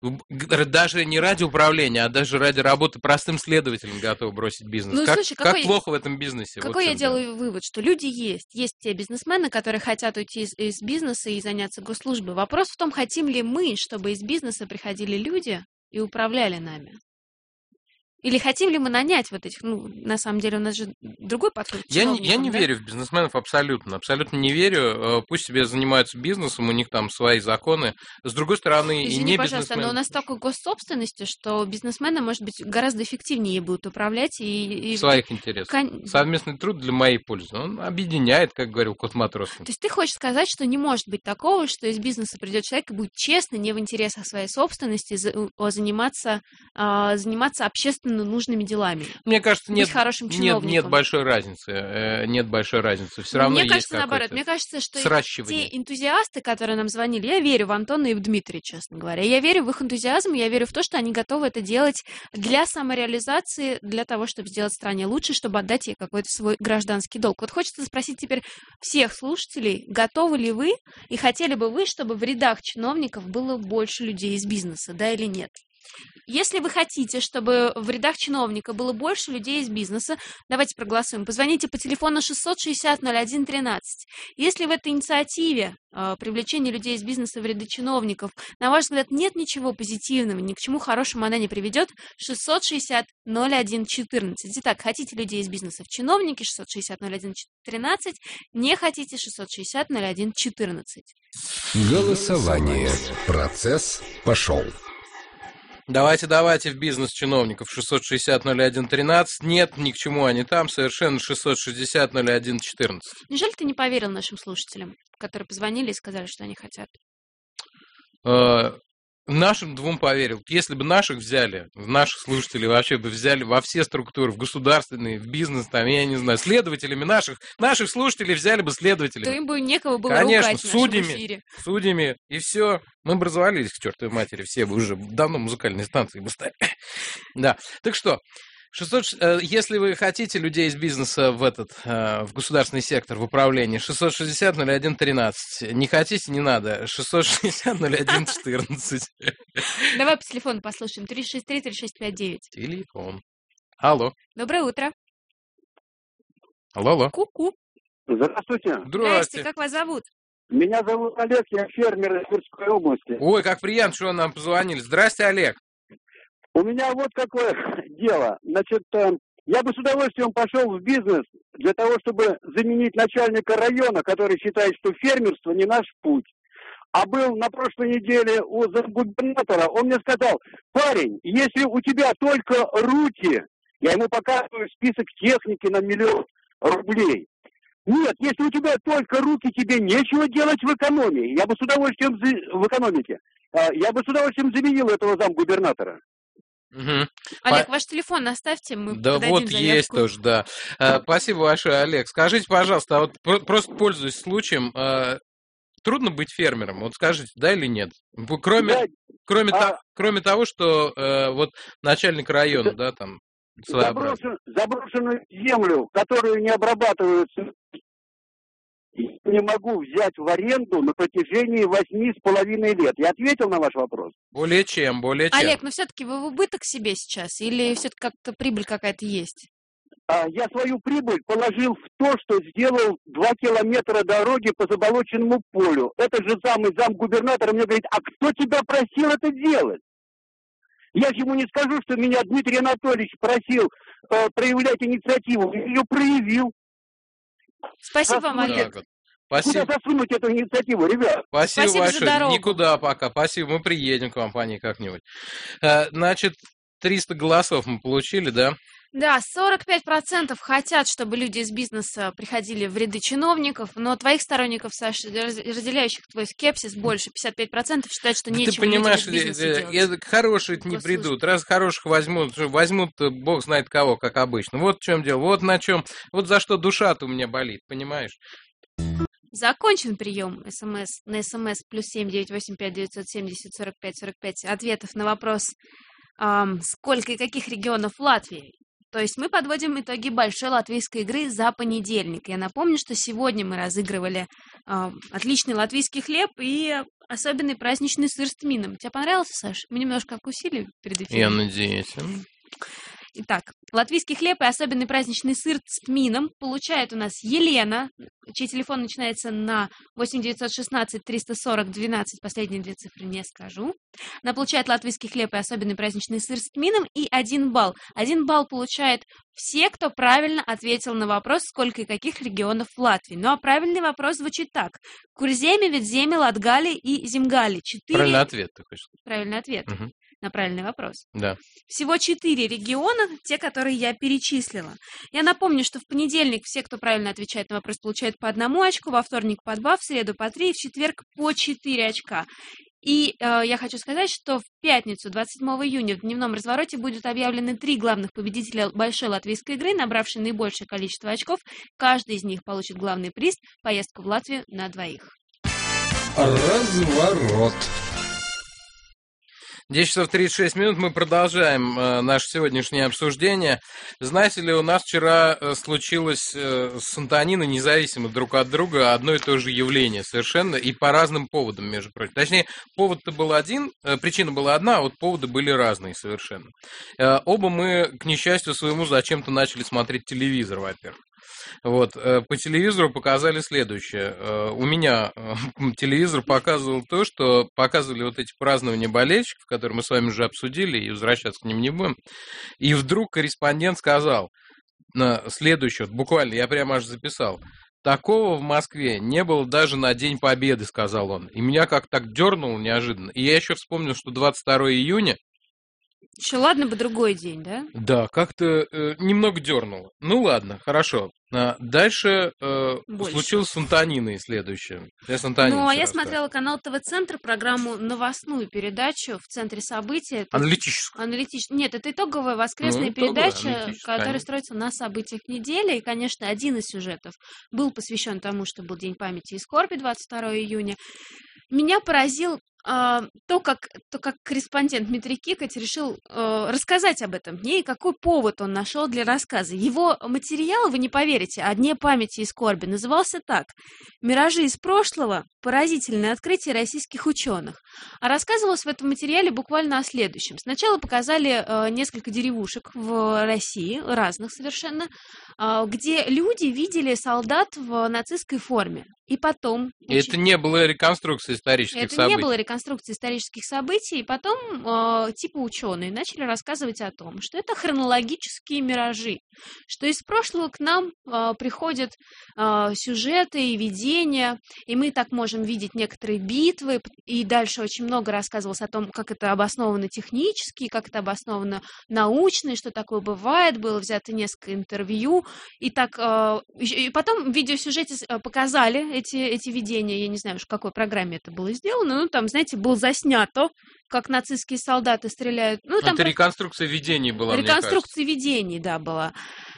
даже не ради управления, а даже ради работы простым следователем готовы бросить бизнес. Ну, как, слушай, как какой, плохо в этом бизнесе? Какой вот я делаю дело. вывод, что люди есть. Есть те бизнесмены, которые хотят уйти из, из бизнеса и заняться госслужбой. Вопрос в том, хотим ли мы, чтобы из бизнеса приходили люди и управляли нами. Или хотим ли мы нанять вот этих, ну, на самом деле у нас же другой подход. Я не, я не да? верю в бизнесменов абсолютно, абсолютно не верю. Пусть себе занимаются бизнесом, у них там свои законы. С другой стороны, Извини, и не пожалуйста, бизнесмены... но у нас столько госсобственности, что бизнесмены, может быть, гораздо эффективнее будут управлять и... и... В своих интересах. Кон... Совместный труд для моей пользы. Он объединяет, как говорил Кот Матросов. То есть ты хочешь сказать, что не может быть такого, что из бизнеса придет человек и будет честно, не в интересах своей собственности, заниматься, заниматься общественно нужными делами? Мне кажется, нет, нет, нет большой большой разницы. Нет большой разницы. Все равно Мне есть кажется, наоборот. Мне кажется, что сращивание. Те энтузиасты, которые нам звонили, я верю в Антона и в Дмитрия, честно говоря. Я верю в их энтузиазм, я верю в то, что они готовы это делать для самореализации, для того, чтобы сделать стране лучше, чтобы отдать ей какой-то свой гражданский долг. Вот хочется спросить теперь всех слушателей, готовы ли вы и хотели бы вы, чтобы в рядах чиновников было больше людей из бизнеса, да или нет? Если вы хотите, чтобы в рядах чиновника было больше людей из бизнеса, давайте проголосуем. Позвоните по телефону шестьсот шестьдесят ноль один тринадцать. Если в этой инициативе э, привлечения людей из бизнеса в ряды чиновников, на ваш взгляд, нет ничего позитивного, ни к чему хорошему она не приведет, шестьсот шестьдесят ноль один четырнадцать. Итак, хотите людей из бизнеса в чиновники, шестьсот шестьдесят ноль один тринадцать. Не хотите, шестьсот шестьдесят ноль один четырнадцать. Голосование. Процесс пошел. Давайте, давайте в бизнес чиновников шестьсот шестьдесят ноль один тринадцать. Нет, ни к чему они там, совершенно шестьсот шестьдесят ноль один четырнадцать. Неужели ты не поверил нашим слушателям, которые позвонили и сказали, что они хотят? Нашим двум поверил. Если бы наших взяли, наших слушателей вообще бы взяли во все структуры, в государственные, в бизнес, там, я не знаю, следователями наших, наших слушателей взяли бы следователями. То им бы некого было Конечно, ругать в судьями, нашем эфире. судьями, и все. Мы бы развалились к чертовой матери, все бы уже давно музыкальные станции бы стали. Да, так что... шестьсот, если вы хотите людей из бизнеса в этот, в государственный сектор, в управление, шестьсот шестьдесят ноль один тринадцать. Не хотите, не надо. шестьсот шестьдесят ноль один четырнадцать. Давай по телефону послушаем. три шесть три три шесть пять девять. Телефон. Алло. Доброе утро. Алло, алло. Ку-ку. Здравствуйте. Здравствуйте. Как вас зовут? Меня зовут Олег, я фермер из Тверской области. Ой, как приятно, что вы нам позвонили. Здрасте, Олег. У меня вот какое дело. Значит, я бы с удовольствием пошел в бизнес для того, чтобы заменить начальника района, который считает, что фермерство не наш путь. А был на прошлой неделе у замгубернатора, он мне сказал: парень, если у тебя только руки, я ему показываю список техники на миллион рублей. Нет, если у тебя только руки, тебе нечего делать в экономии. Я бы с удовольствием в экономике. Я бы с удовольствием заменил этого замгубернатора. Угу. Олег, По... ваш телефон оставьте, мы Да вот заявку. Есть тоже, да. А, спасибо большое, Олег. Скажите, пожалуйста, а вот про- просто пользуясь случаем, а, трудно быть фермером? Вот скажите, да или нет? Кроме, да. кроме, а... то, кроме того, что а, вот начальник района, да, да там, Заброшен, заброшенную землю, которую не обрабатываются, не могу взять в аренду на протяжении восьми с половиной лет. Я ответил на ваш вопрос? Более чем, более чем. Олег, но все-таки вы в убыток себе сейчас? Или все-таки как-то прибыль какая-то есть? А, я свою прибыль положил в то, что сделал два километра дороги по заболоченному полю. Это же самый замгубернатора мне говорит: а кто тебя просил это делать? Я же ему не скажу, что меня Дмитрий Анатольевич просил э, проявлять инициативу. Я ее проявил. Спасибо вам, Олег. Спасибо. Куда засунуть эту инициативу, ребят? Спасибо, Спасибо большое. За дорогу. Никуда пока. Спасибо. Мы приедем к вам по ней как-нибудь. Значит, триста голосов мы получили, да? Да, сорок пять процентов хотят, чтобы люди из бизнеса приходили в ряды чиновников, но твоих сторонников, Саша, разделяющих твой скепсис, больше. пятьдесят пять процентов считают, что да нечего ты понимаешь, людям из бизнеса делать. Хорошие не придут. Раз хороших возьмут, возьмут бог знает кого, как обычно. Вот в чем дело. Вот на чем. Вот за что душа-то у меня болит, понимаешь? Закончен прием СМС на СМС плюс семь девять восемь пять девятьсот семьдесят сорок пять сорок пять ответов на вопрос, эм, сколько и каких регионов в Латвии. То есть мы подводим итоги большой латвийской игры за понедельник. Я напомню, что сегодня мы разыгрывали э, отличный латвийский хлеб и особенный праздничный сыр с тмином. Тебе понравился, Саш? Мы немножко вкусили перед эфиром. Я надеюсь. Итак, латвийский хлеб и особенный праздничный сыр с тмином получает у нас Елена, чей телефон начинается на восемь девятьсот шестнадцать триста сорок двенадцать, последние две цифры не скажу. Она получает латвийский хлеб и особенный праздничный сыр с тмином и один балл. Один балл получает все, кто правильно ответил на вопрос, сколько и каких регионов в Латвии. Ну а правильный вопрос звучит так. Курземи, Видземи, Латгали и Земгали. Четыре... Правильный ответ, ты хочешь сказать. Правильный ответ. Угу. На правильный вопрос. Да. Всего четыре региона, те, которые я перечислила. Я напомню, что в понедельник все, кто правильно отвечает на вопрос, получают по одному очку, во вторник по два, в среду по три, в четверг по четыре очка. И э, я хочу сказать, что в пятницу, двадцать седьмого июня, в дневном развороте будут объявлены три главных победителя большой латвийской игры, набравшие наибольшее количество очков. Каждый из них получит главный приз – поездку в Латвию на двоих. Разворот. десять часов тридцать шесть минут, мы продолжаем э, наше сегодняшнее обсуждение. Знаете ли, у нас вчера э, случилось э, с Антониной, независимо друг от друга, одно и то же явление совершенно, и по разным поводам, между прочим. Точнее, повод-то был один, э, причина была одна, а вот поводы были разные совершенно. Э, оба мы, к несчастью своему, зачем-то начали смотреть телевизор, во-первых. Вот, по телевизору показали следующее. У меня телевизор показывал то, что показывали вот эти празднования болельщиков, которые мы с вами уже обсудили, и возвращаться к ним не будем. И вдруг корреспондент сказал следующее, буквально, я прямо аж записал. Такого в Москве не было даже на День Победы, сказал он. И меня как так дернуло неожиданно. И я еще вспомнил, что двадцать второго июня. Еще ладно бы другой день, да? Да, как-то э, немного дернуло. Ну ладно, хорошо. А дальше э, случилось с Антониной следующее. Я с Антониной ну, а я расскажу. Смотрела канал ТВ-центр, программу «Новостную передачу» в центре событий. Это аналитическую. Аналитич... Нет, это итоговая воскресная ну, передача, которая конечно. строится на событиях недели. И, конечно, один из сюжетов был посвящен тому, что был День памяти и скорби двадцать второго июня. Меня поразил Uh, то, как, то, как корреспондент Дмитрий Кикоть решил uh, рассказать об этом дне и какой повод он нашел для рассказа. Его материал, вы не поверите, о Дне памяти и скорби назывался так: «Миражи из прошлого. Поразительное открытие российских ученых». А рассказывалось в этом материале буквально о следующем. Сначала показали uh, несколько деревушек в России, разных совершенно, uh, где люди видели солдат в нацистской форме. И потом... И это не было реконструкцией исторических это событий. Это не было реконструкцией исторических событий. И потом э, типа ученые начали рассказывать о том, что это хронологические миражи. Что из прошлого к нам э, приходят э, сюжеты и видения. И мы так можем видеть некоторые битвы. И дальше очень много рассказывалось о том, как это обосновано технически, как это обосновано научно, и что такое бывает. Было взято несколько интервью. И, так, э, и потом в видеосюжете показали Эти, эти видения, я не знаю уж, в какой программе это было сделано, ну, там, знаете, было заснято, как нацистские солдаты стреляют. Ну, там это просто... реконструкция видений была, Реконструкция видений, да, была.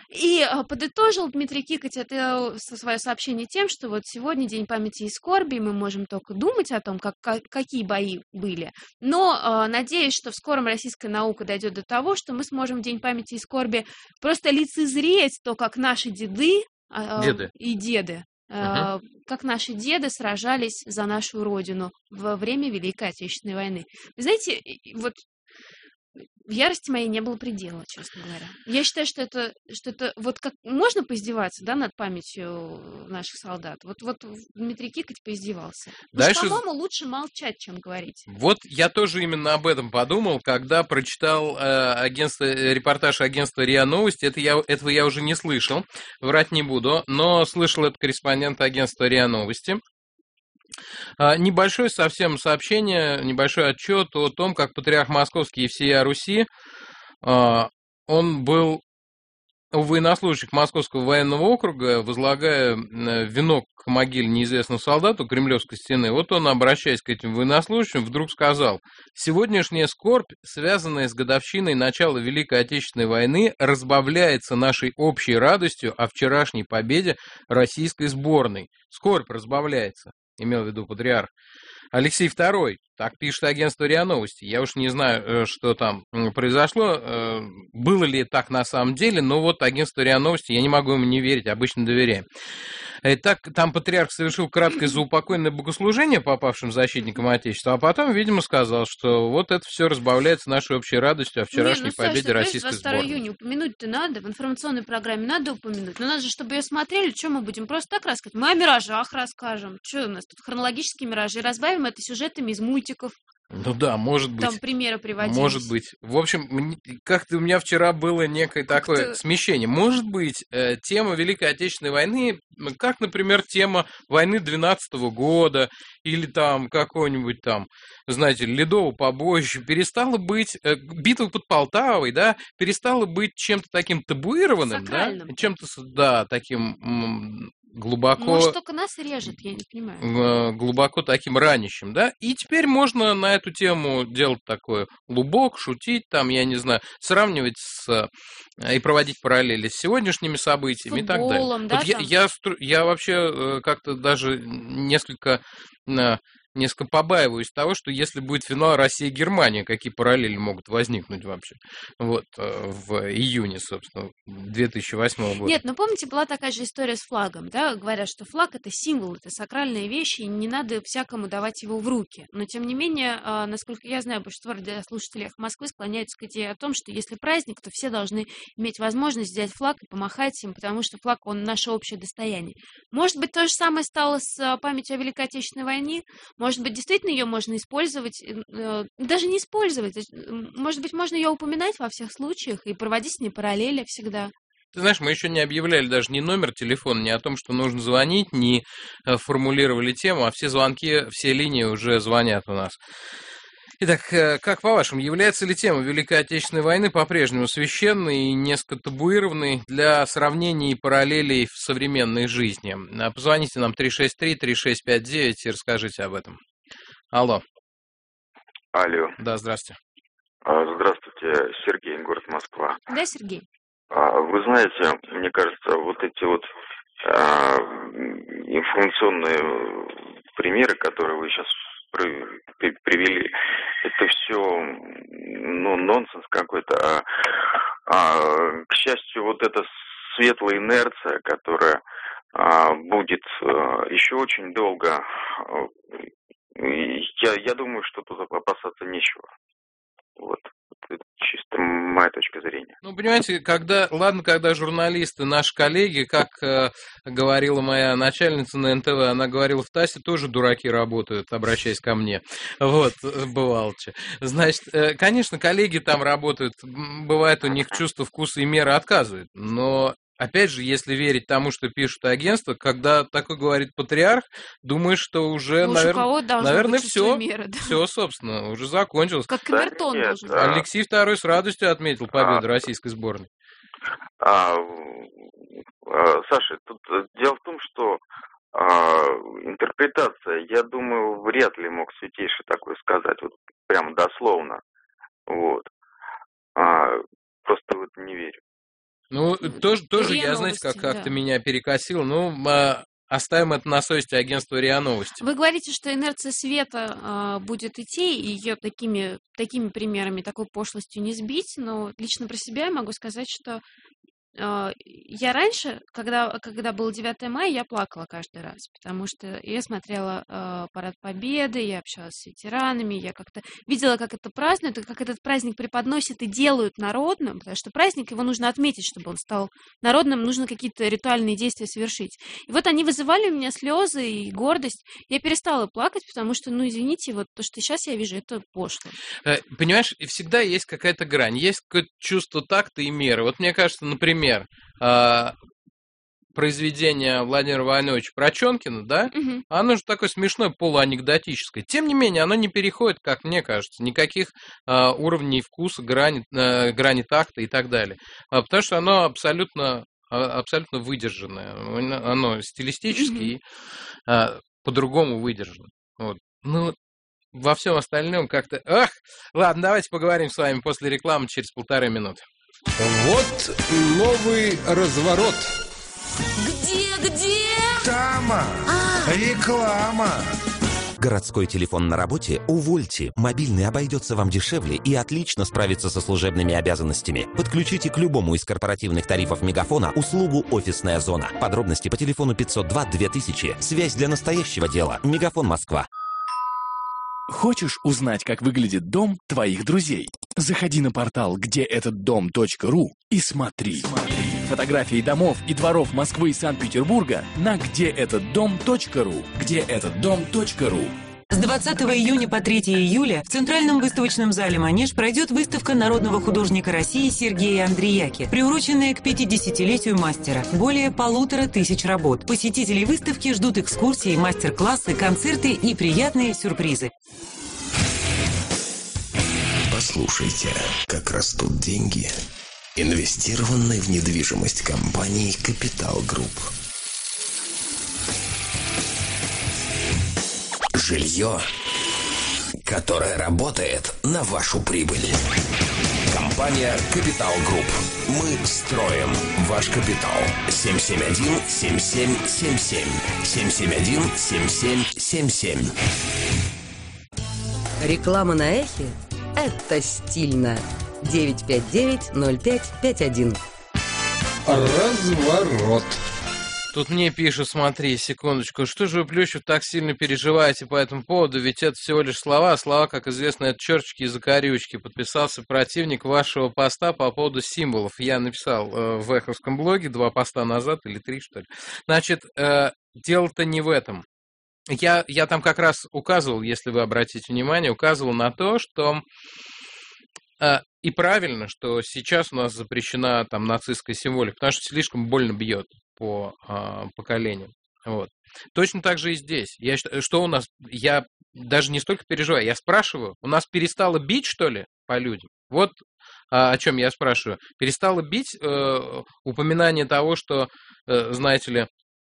И а, подытожил Дмитрий Кикоть это свое сообщение тем, что вот сегодня День памяти и скорби, мы можем только думать о том, как, как, какие бои были, но а, надеюсь, что в скором российская наука дойдет до того, что мы сможем в День памяти и скорби просто лицезреть то, как наши деды а, деды. и деды Uh-huh. как наши деды сражались за нашу родину во время Великой Отечественной войны. Вы знаете, вот в ярости моей не было предела, честно говоря. Я считаю, что это, что это вот как можно поиздеваться, да, над памятью наших солдат. Вот, вот Дмитрий Кикоть поиздевался. Дальше... Уж, по-моему, лучше молчать, чем говорить. Вот я тоже именно об этом подумал, когда прочитал э, агентство, репортаж агентства РИА Новости. Это я, этого я уже не слышал, врать не буду, но слышал это корреспондент агентства РИА Новости. Небольшое совсем сообщение, небольшой отчет о том, как патриарх Московский и всея Руси, он был у военнослужащих Московского военного округа, возлагая венок к могиле неизвестного солдата у Кремлевской стены. Вот он, обращаясь к этим военнослужащим, вдруг сказал: «Сегодняшняя скорбь, связанная с годовщиной начала Великой Отечественной войны, разбавляется нашей общей радостью о вчерашней победе российской сборной». Скорбь разбавляется. имел в виду патриарх. Алексей второй, так пишет агентство РИА Новости. Я уж не знаю, что там произошло, было ли так на самом деле, но вот агентство РИА Новости, я не могу ему не верить, обычно доверяем. Итак, там патриарх совершил краткое заупокойное богослужение попавшим защитникам Отечества, а потом, видимо, сказал, что вот это все разбавляется нашей общей радостью о вчерашней не, ну, победе Саша, российской сборной. двадцать второго июня упомянуть-то надо, в информационной программе надо упомянуть. Но надо же, чтобы ее смотрели, что мы будем просто так рассказать? Мы о миражах расскажем. Что у нас тут хронологические миражи? Разбавим это сюжетами из мультиков. Ну да, может быть. Там примеры приводились. Может быть. В общем, как-то у меня вчера было некое как-то... такое смещение. Может быть, э, тема Великой Отечественной войны, как, например, тема войны двенадцатого года, или там какой-нибудь там, знаете, ледового побоища, перестала быть, э, битва под Полтавой, да, перестала быть чем-то таким табуированным, сакральным. Да, чем-то, да, таким... М- глубоко... Может, только нас режет, я не понимаю. Глубоко таким ранящим, да? И теперь можно на эту тему делать такой лубок, шутить там, я не знаю, сравнивать с... и проводить параллели с сегодняшними событиями. Футболом, и так далее. Да, вот я, я, я вообще как-то даже несколько... Несколько побаиваюсь того, что если будет финал Россия-Германия, какие параллели могут возникнуть вообще вот, в июне, собственно, две тысячи восьмого года. Нет, ну помните, была такая же история с флагом, да, говорят, что флаг — это символ, это сакральная вещь, и не надо всякому давать его в руки. Но, тем не менее, насколько я знаю, большинство радиослушателей Москвы склоняются к идее о том, что если праздник, то все должны иметь возможность взять флаг и помахать им, потому что флаг, он наше общее достояние. Может быть, то же самое стало с памятью о Великой Отечественной войне? Может быть, действительно ее можно использовать, даже не использовать, может быть, можно ее упоминать во всех случаях и проводить с ней параллели всегда. Ты знаешь, мы еще не объявляли даже ни номер телефона, ни о том, что нужно звонить, ни формулировали тему, а все звонки, все линии уже звонят у нас. Итак, как по-вашему, является ли тема Великой Отечественной войны по-прежнему священной и несколько табуированной для сравнений и параллелей в современной жизни? Позвоните нам три шесть три три шесть пять девять и расскажите об этом. Алло. Алло. Да, здравствуйте. Здравствуйте, Сергей, город Москва. Да, Сергей. Вы знаете, мне кажется, вот эти вот а, информационные примеры, которые вы сейчас привели, это все, ну, нонсенс какой-то. А, а, к счастью, вот эта светлая инерция, которая а, будет а, еще очень долго, я, я думаю, что тут опасаться нечего. Вот. Это чисто моя точка зрения. Ну, понимаете, когда, ладно, когда журналисты, наши коллеги, как э, говорила моя начальница на эн тэ вэ, она говорила, в ТАССе тоже дураки работают, обращаясь ко мне. Вот, бывалче. Значит, э, конечно, коллеги там работают, бывает у них чувство вкуса и меры отказывают, но... Опять же, если верить тому, что пишут агентства, когда такой говорит патриарх, думаешь, что уже, ну, наверное, наверное все, меры, да? Все, собственно, уже закончилось. Как камертон да, должен. Алексей второй с радостью отметил победу а, российской сборной. А, а, Саша, тут дело в том, что а, интерпретация, я думаю, вряд ли мог Святейший такое сказать, вот прямо дословно. Вот. А, просто вот не верю. Ну, тоже, тоже я, знаете, как, как-то да. меня перекосило. Ну, а, оставим это на совести агентства РИА Новости. Вы говорите, что инерция света а, будет идти, и ее такими, такими примерами, такой пошлостью не сбить, но лично про себя я могу сказать, что а, я раньше, когда, когда было девятое мая, я плакала каждый раз, потому что я смотрела а, Парад Победы, я общалась с ветеранами, я как-то видела, как это празднуют, и как этот праздник преподносят и делают народным, потому что праздник, его нужно отметить, чтобы он стал народным, нужно какие-то ритуальные действия совершить. И вот они вызывали у меня слезы и гордость. Я перестала плакать, потому что, ну, извините, вот то, что сейчас я вижу, это пошло. Понимаешь, всегда есть какая-то грань, есть какое-то чувство такта и меры. Вот мне кажется, например, произведение Владимира Войновича Прочонкина, да, угу. Оно же такое смешное, полуанекдотическое. Тем не менее, оно не переходит, как мне кажется, никаких а, уровней вкуса, грани, а, грани такта и так далее. А, потому что оно абсолютно, а, абсолютно выдержанное. Оно стилистически угу. а, по-другому выдержано. Вот. Ну, во всем остальном как-то... Ах, ладно, давайте поговорим с вами после рекламы через полторы минуты. Вот новый разворот. Где, где? Тама! А. Реклама! Городской телефон на работе увольте. Мобильный обойдется вам дешевле и отлично справится со служебными обязанностями. Подключите к любому из корпоративных тарифов Мегафона услугу «Офисная зона». Подробности по телефону пятьсот два две тысячи. Связь для настоящего дела. Мегафон Москва. Хочешь узнать, как выглядит дом твоих друзей? Заходи на портал где этот дом точка ру и смотри. смотри. Фотографии домов и дворов Москвы и Санкт-Петербурга на где этот дом точка ру. где этот дом точка ру. С двадцатого июня по третьего июля в Центральном выставочном зале «Манеж» пройдет выставка народного художника России Сергея Андреяки, приуроченная к пятидесятилетию мастера. Более полутора тысяч работ. Посетителей выставки ждут экскурсии, мастер-классы, концерты и приятные сюрпризы. Послушайте, как растут деньги, инвестированные в недвижимость компании «Капитал Групп». Жилье, которое работает на вашу прибыль. Компания «Капитал Групп». Мы строим ваш капитал. семь семь один семь семь семь семь. семь семь один семь семь семь семь. Реклама на эхе – это стильно. девять пять девять ноль пять пять один. Разворот. Тут мне пишут, смотри, секундочку, что же вы, Плющев, так сильно переживаете по этому поводу, ведь это всего лишь слова, слова, как известно, это черточки и закорючки. Подписался противник вашего поста по поводу символов. Я написал э, в эховском блоге два поста назад, или три, что ли. Значит, э, дело-то не в этом. Я, я там как раз указывал, если вы обратите внимание, указывал на то, что... Э, и правильно, что сейчас у нас запрещена там нацистская символика, потому что слишком больно бьет по а, поколениям. Вот. Точно так же и здесь. Я, что у нас? Я даже не столько переживаю, я спрашиваю, у нас перестало бить, что ли, по людям? Вот а, о чем я спрашиваю. Перестало бить э, упоминание того, что, э, знаете ли,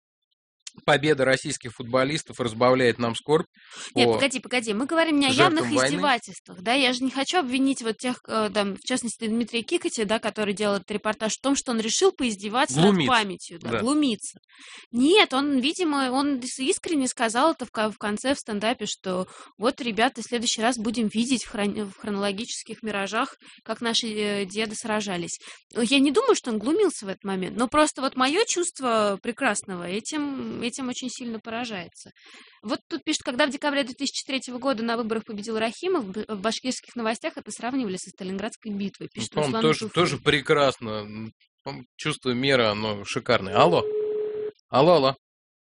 победа российских футболистов разбавляет нам скорбь. Нет, погоди, погоди, мы говорим не о явных войны. издевательствах, да, я же не хочу обвинить вот тех, там, в частности, Дмитрия Кикотя, да, который делал этот репортаж, в том, что он решил поиздеваться над памятью, да, да. глумиться. Нет, он, видимо, он искренне сказал это в конце в стендапе, что вот, ребята, в следующий раз будем видеть в, хрон... в хронологических миражах, как наши деды сражались. Я не думаю, что он глумился в этот момент, но просто вот мое чувство прекрасного этим этим очень сильно поражается. Вот тут пишут, когда в декабре две тысячи третьего года на выборах победил Рахимов, в башкирских новостях это сравнивали со Сталинградской битвой. Пишет ну, Руслан тоже, тоже прекрасно. Чувство меры, оно шикарное. Алло. Алло, алло.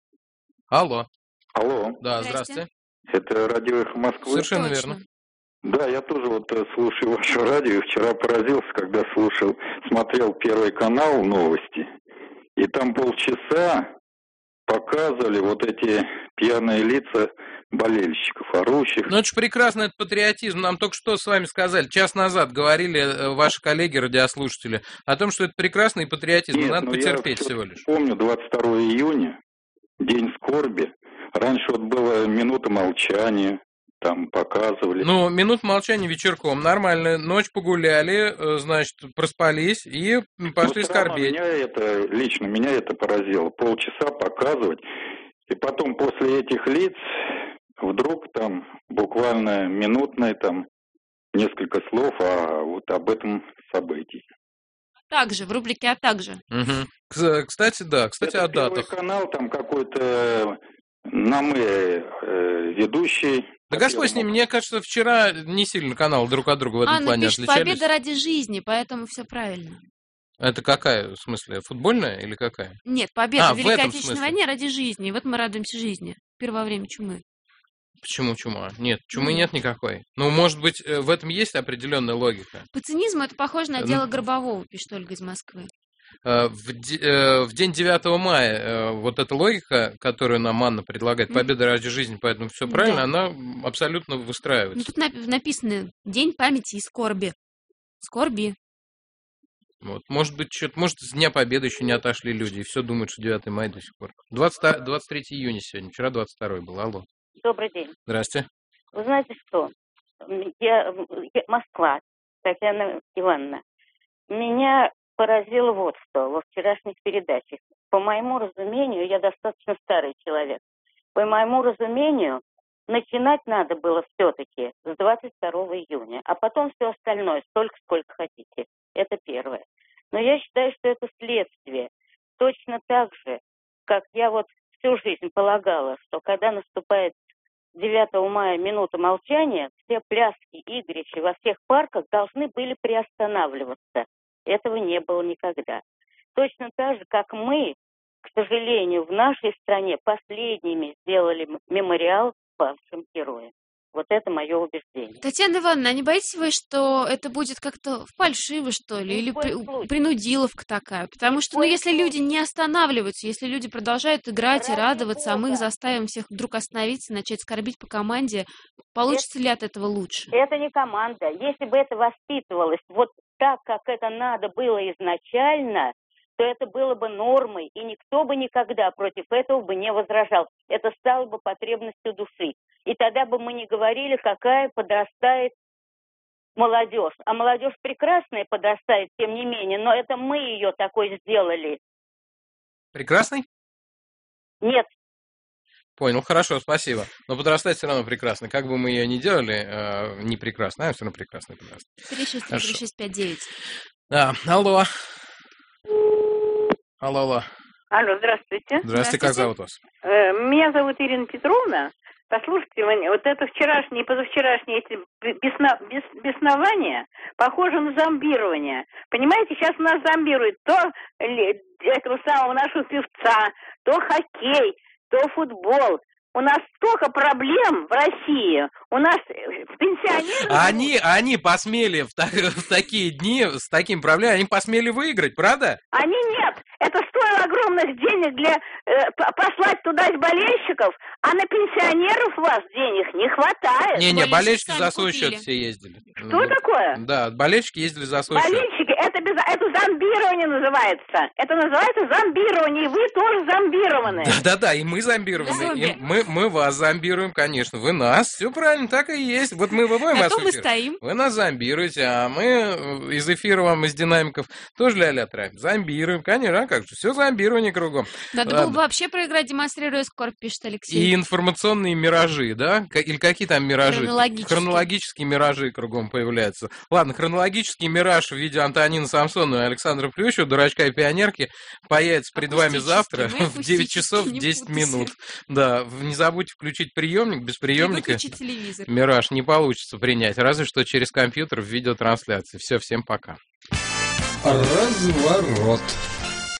Алло. Алло. Да, здравствуйте. Это радио «Эхо Москвы». Совершенно Точно. Верно. Да, я тоже вот слушаю ваше радио. Вчера поразился, когда слушал, смотрел Первый канал, новости. И там полчаса показывали вот эти пьяные лица болельщиков, орущих. Ну, это же прекрасно, это патриотизм. Нам только что с вами сказали, час назад говорили ваши коллеги, радиослушатели, о том, что это прекрасный патриотизм. Нет, надо потерпеть всего лишь. Помню, двадцать второго июня, день скорби. Раньше вот была минута молчания. Там показывали. Ну, минут молчания вечерком. Нормально. Ночь погуляли, значит, проспались и пошли скорбеть. Меня это, лично меня это поразило. Полчаса показывать. И потом после этих лиц вдруг там буквально минутное там несколько слов а вот об этом событии. Также, в рубрике «А также». Угу. Кстати, да. Кстати, это о датах. Первый канал, там какой-то нам э, ведущий. Да Господь с ним, мне кажется, вчера не сильно каналы друг от друга в этом Анна плане пишет, отличались. Победа ради жизни, поэтому все правильно. Это какая, в смысле, футбольная или какая? Нет, победа а, в Великой Отечественной войне ради жизни. Вот мы радуемся жизни. Первое время чумы. Почему чума? Нет, чумы mm. нет никакой. Ну, может быть, в этом есть определенная логика. По цинизму это похоже на дело Гробового, пишет Ольга из Москвы. В, в день девятого мая вот эта логика, которую нам Анна предлагает, победа ради жизни, поэтому все правильно, да. Она абсолютно выстраивается. Ну, тут написано «День памяти и скорби». Скорби. Вот. Может быть, что-то, может, с Дня Победы еще не отошли люди, и все думают, что девятого мая до сих пор. двадцать, двадцать третьего июня сегодня, вчера двадцать второй был. Алло. Добрый день. Здрасте. Вы знаете что? Я, я Москва, Татьяна Ивановна. Меня поразило вот что во вчерашних передачах. По моему разумению, я достаточно старый человек, по моему разумению, начинать надо было все-таки с двадцать второго июня, а потом все остальное, столько, сколько хотите. Это первое. Но я считаю, что это следствие. Точно так же, как я вот всю жизнь полагала, что когда наступает девятого мая минута молчания, все пляски, игрища во всех парках должны были приостанавливаться. Этого не было никогда. Точно так же, как мы, к сожалению, в нашей стране последними сделали мемориал павшим героям. Вот это мое убеждение. Татьяна Ивановна, а не боитесь вы, что это будет как-то фальшиво, что ли, или при, принудиловка такая? Потому что, ну, если люди не останавливаются, если люди продолжают играть и радоваться, а мы их заставим всех вдруг остановиться и начать скорбить по команде, получится ли от этого лучше? Это не команда. Если бы это воспитывалось вот так, как это надо было изначально, то это было бы нормой, и никто бы никогда против этого бы не возражал. Это стало бы потребностью души. И тогда бы мы не говорили, какая подрастает молодежь. А молодежь прекрасная подрастает, тем не менее, но это мы ее такой сделали. Прекрасный? Нет. Понял, хорошо, спасибо. Но подрастать все равно прекрасно. Как бы мы ее ни делали, э, не прекрасно, а все равно прекрасно подрастать. три шесть три шесть пять девять. Да, алло. Алло, алло. Алло, здравствуйте. Здравствуйте, как зовут вас? Э, меня зовут Ирина Петровна. Послушайте, вот это вчерашние и позавчерашние эти бесно, бес, беснования похожи на зомбирование. Понимаете, сейчас у нас зомбируют то этого самого нашего певца, то хоккей, то футбол. У нас столько проблем в России. У нас пенсионеры... Они, они посмели в, так, в такие дни с такими проблемами, они посмели выиграть, правда? Они нет. Это стоило огромных денег для э, послать туда болельщиков, а на пенсионеров у вас денег не хватает. Не-не, болельщики за свой счет все ездили. Что такое? Да, болельщики ездили за свой счет. Болельщики, это, без, это зомбирование называется. Это называется зомбирование, и вы тоже зомбированы. Да-да-да, и мы зомбированы. И мы, мы вас зомбируем, конечно. Вы нас, все правильно, так и есть. Вот мы выводим вас в эфир. Стоим. Вы нас зомбируете, а мы из эфира вам, из динамиков тоже ля-ля травим. Зомбируем, конечно, а как же, все зомбирование кругом. Надо Ладно. было бы вообще проиграть, демонстрируя скорбь, пишет Алексей. И информационные миражи, да? Или какие там миражи? Хронологические. Хронологические миражи кругом появляются. Ладно, хронологический мираж в виде Антонины Самсонова и Александра Плющева, дурачка и пионерки, появится пред вами завтра в девять часов десять минут. Да, не забудьте включить приемник, без приемника мираж не получится принять, разве что через компьютер в видеотрансляции. Все, всем пока. Разворот.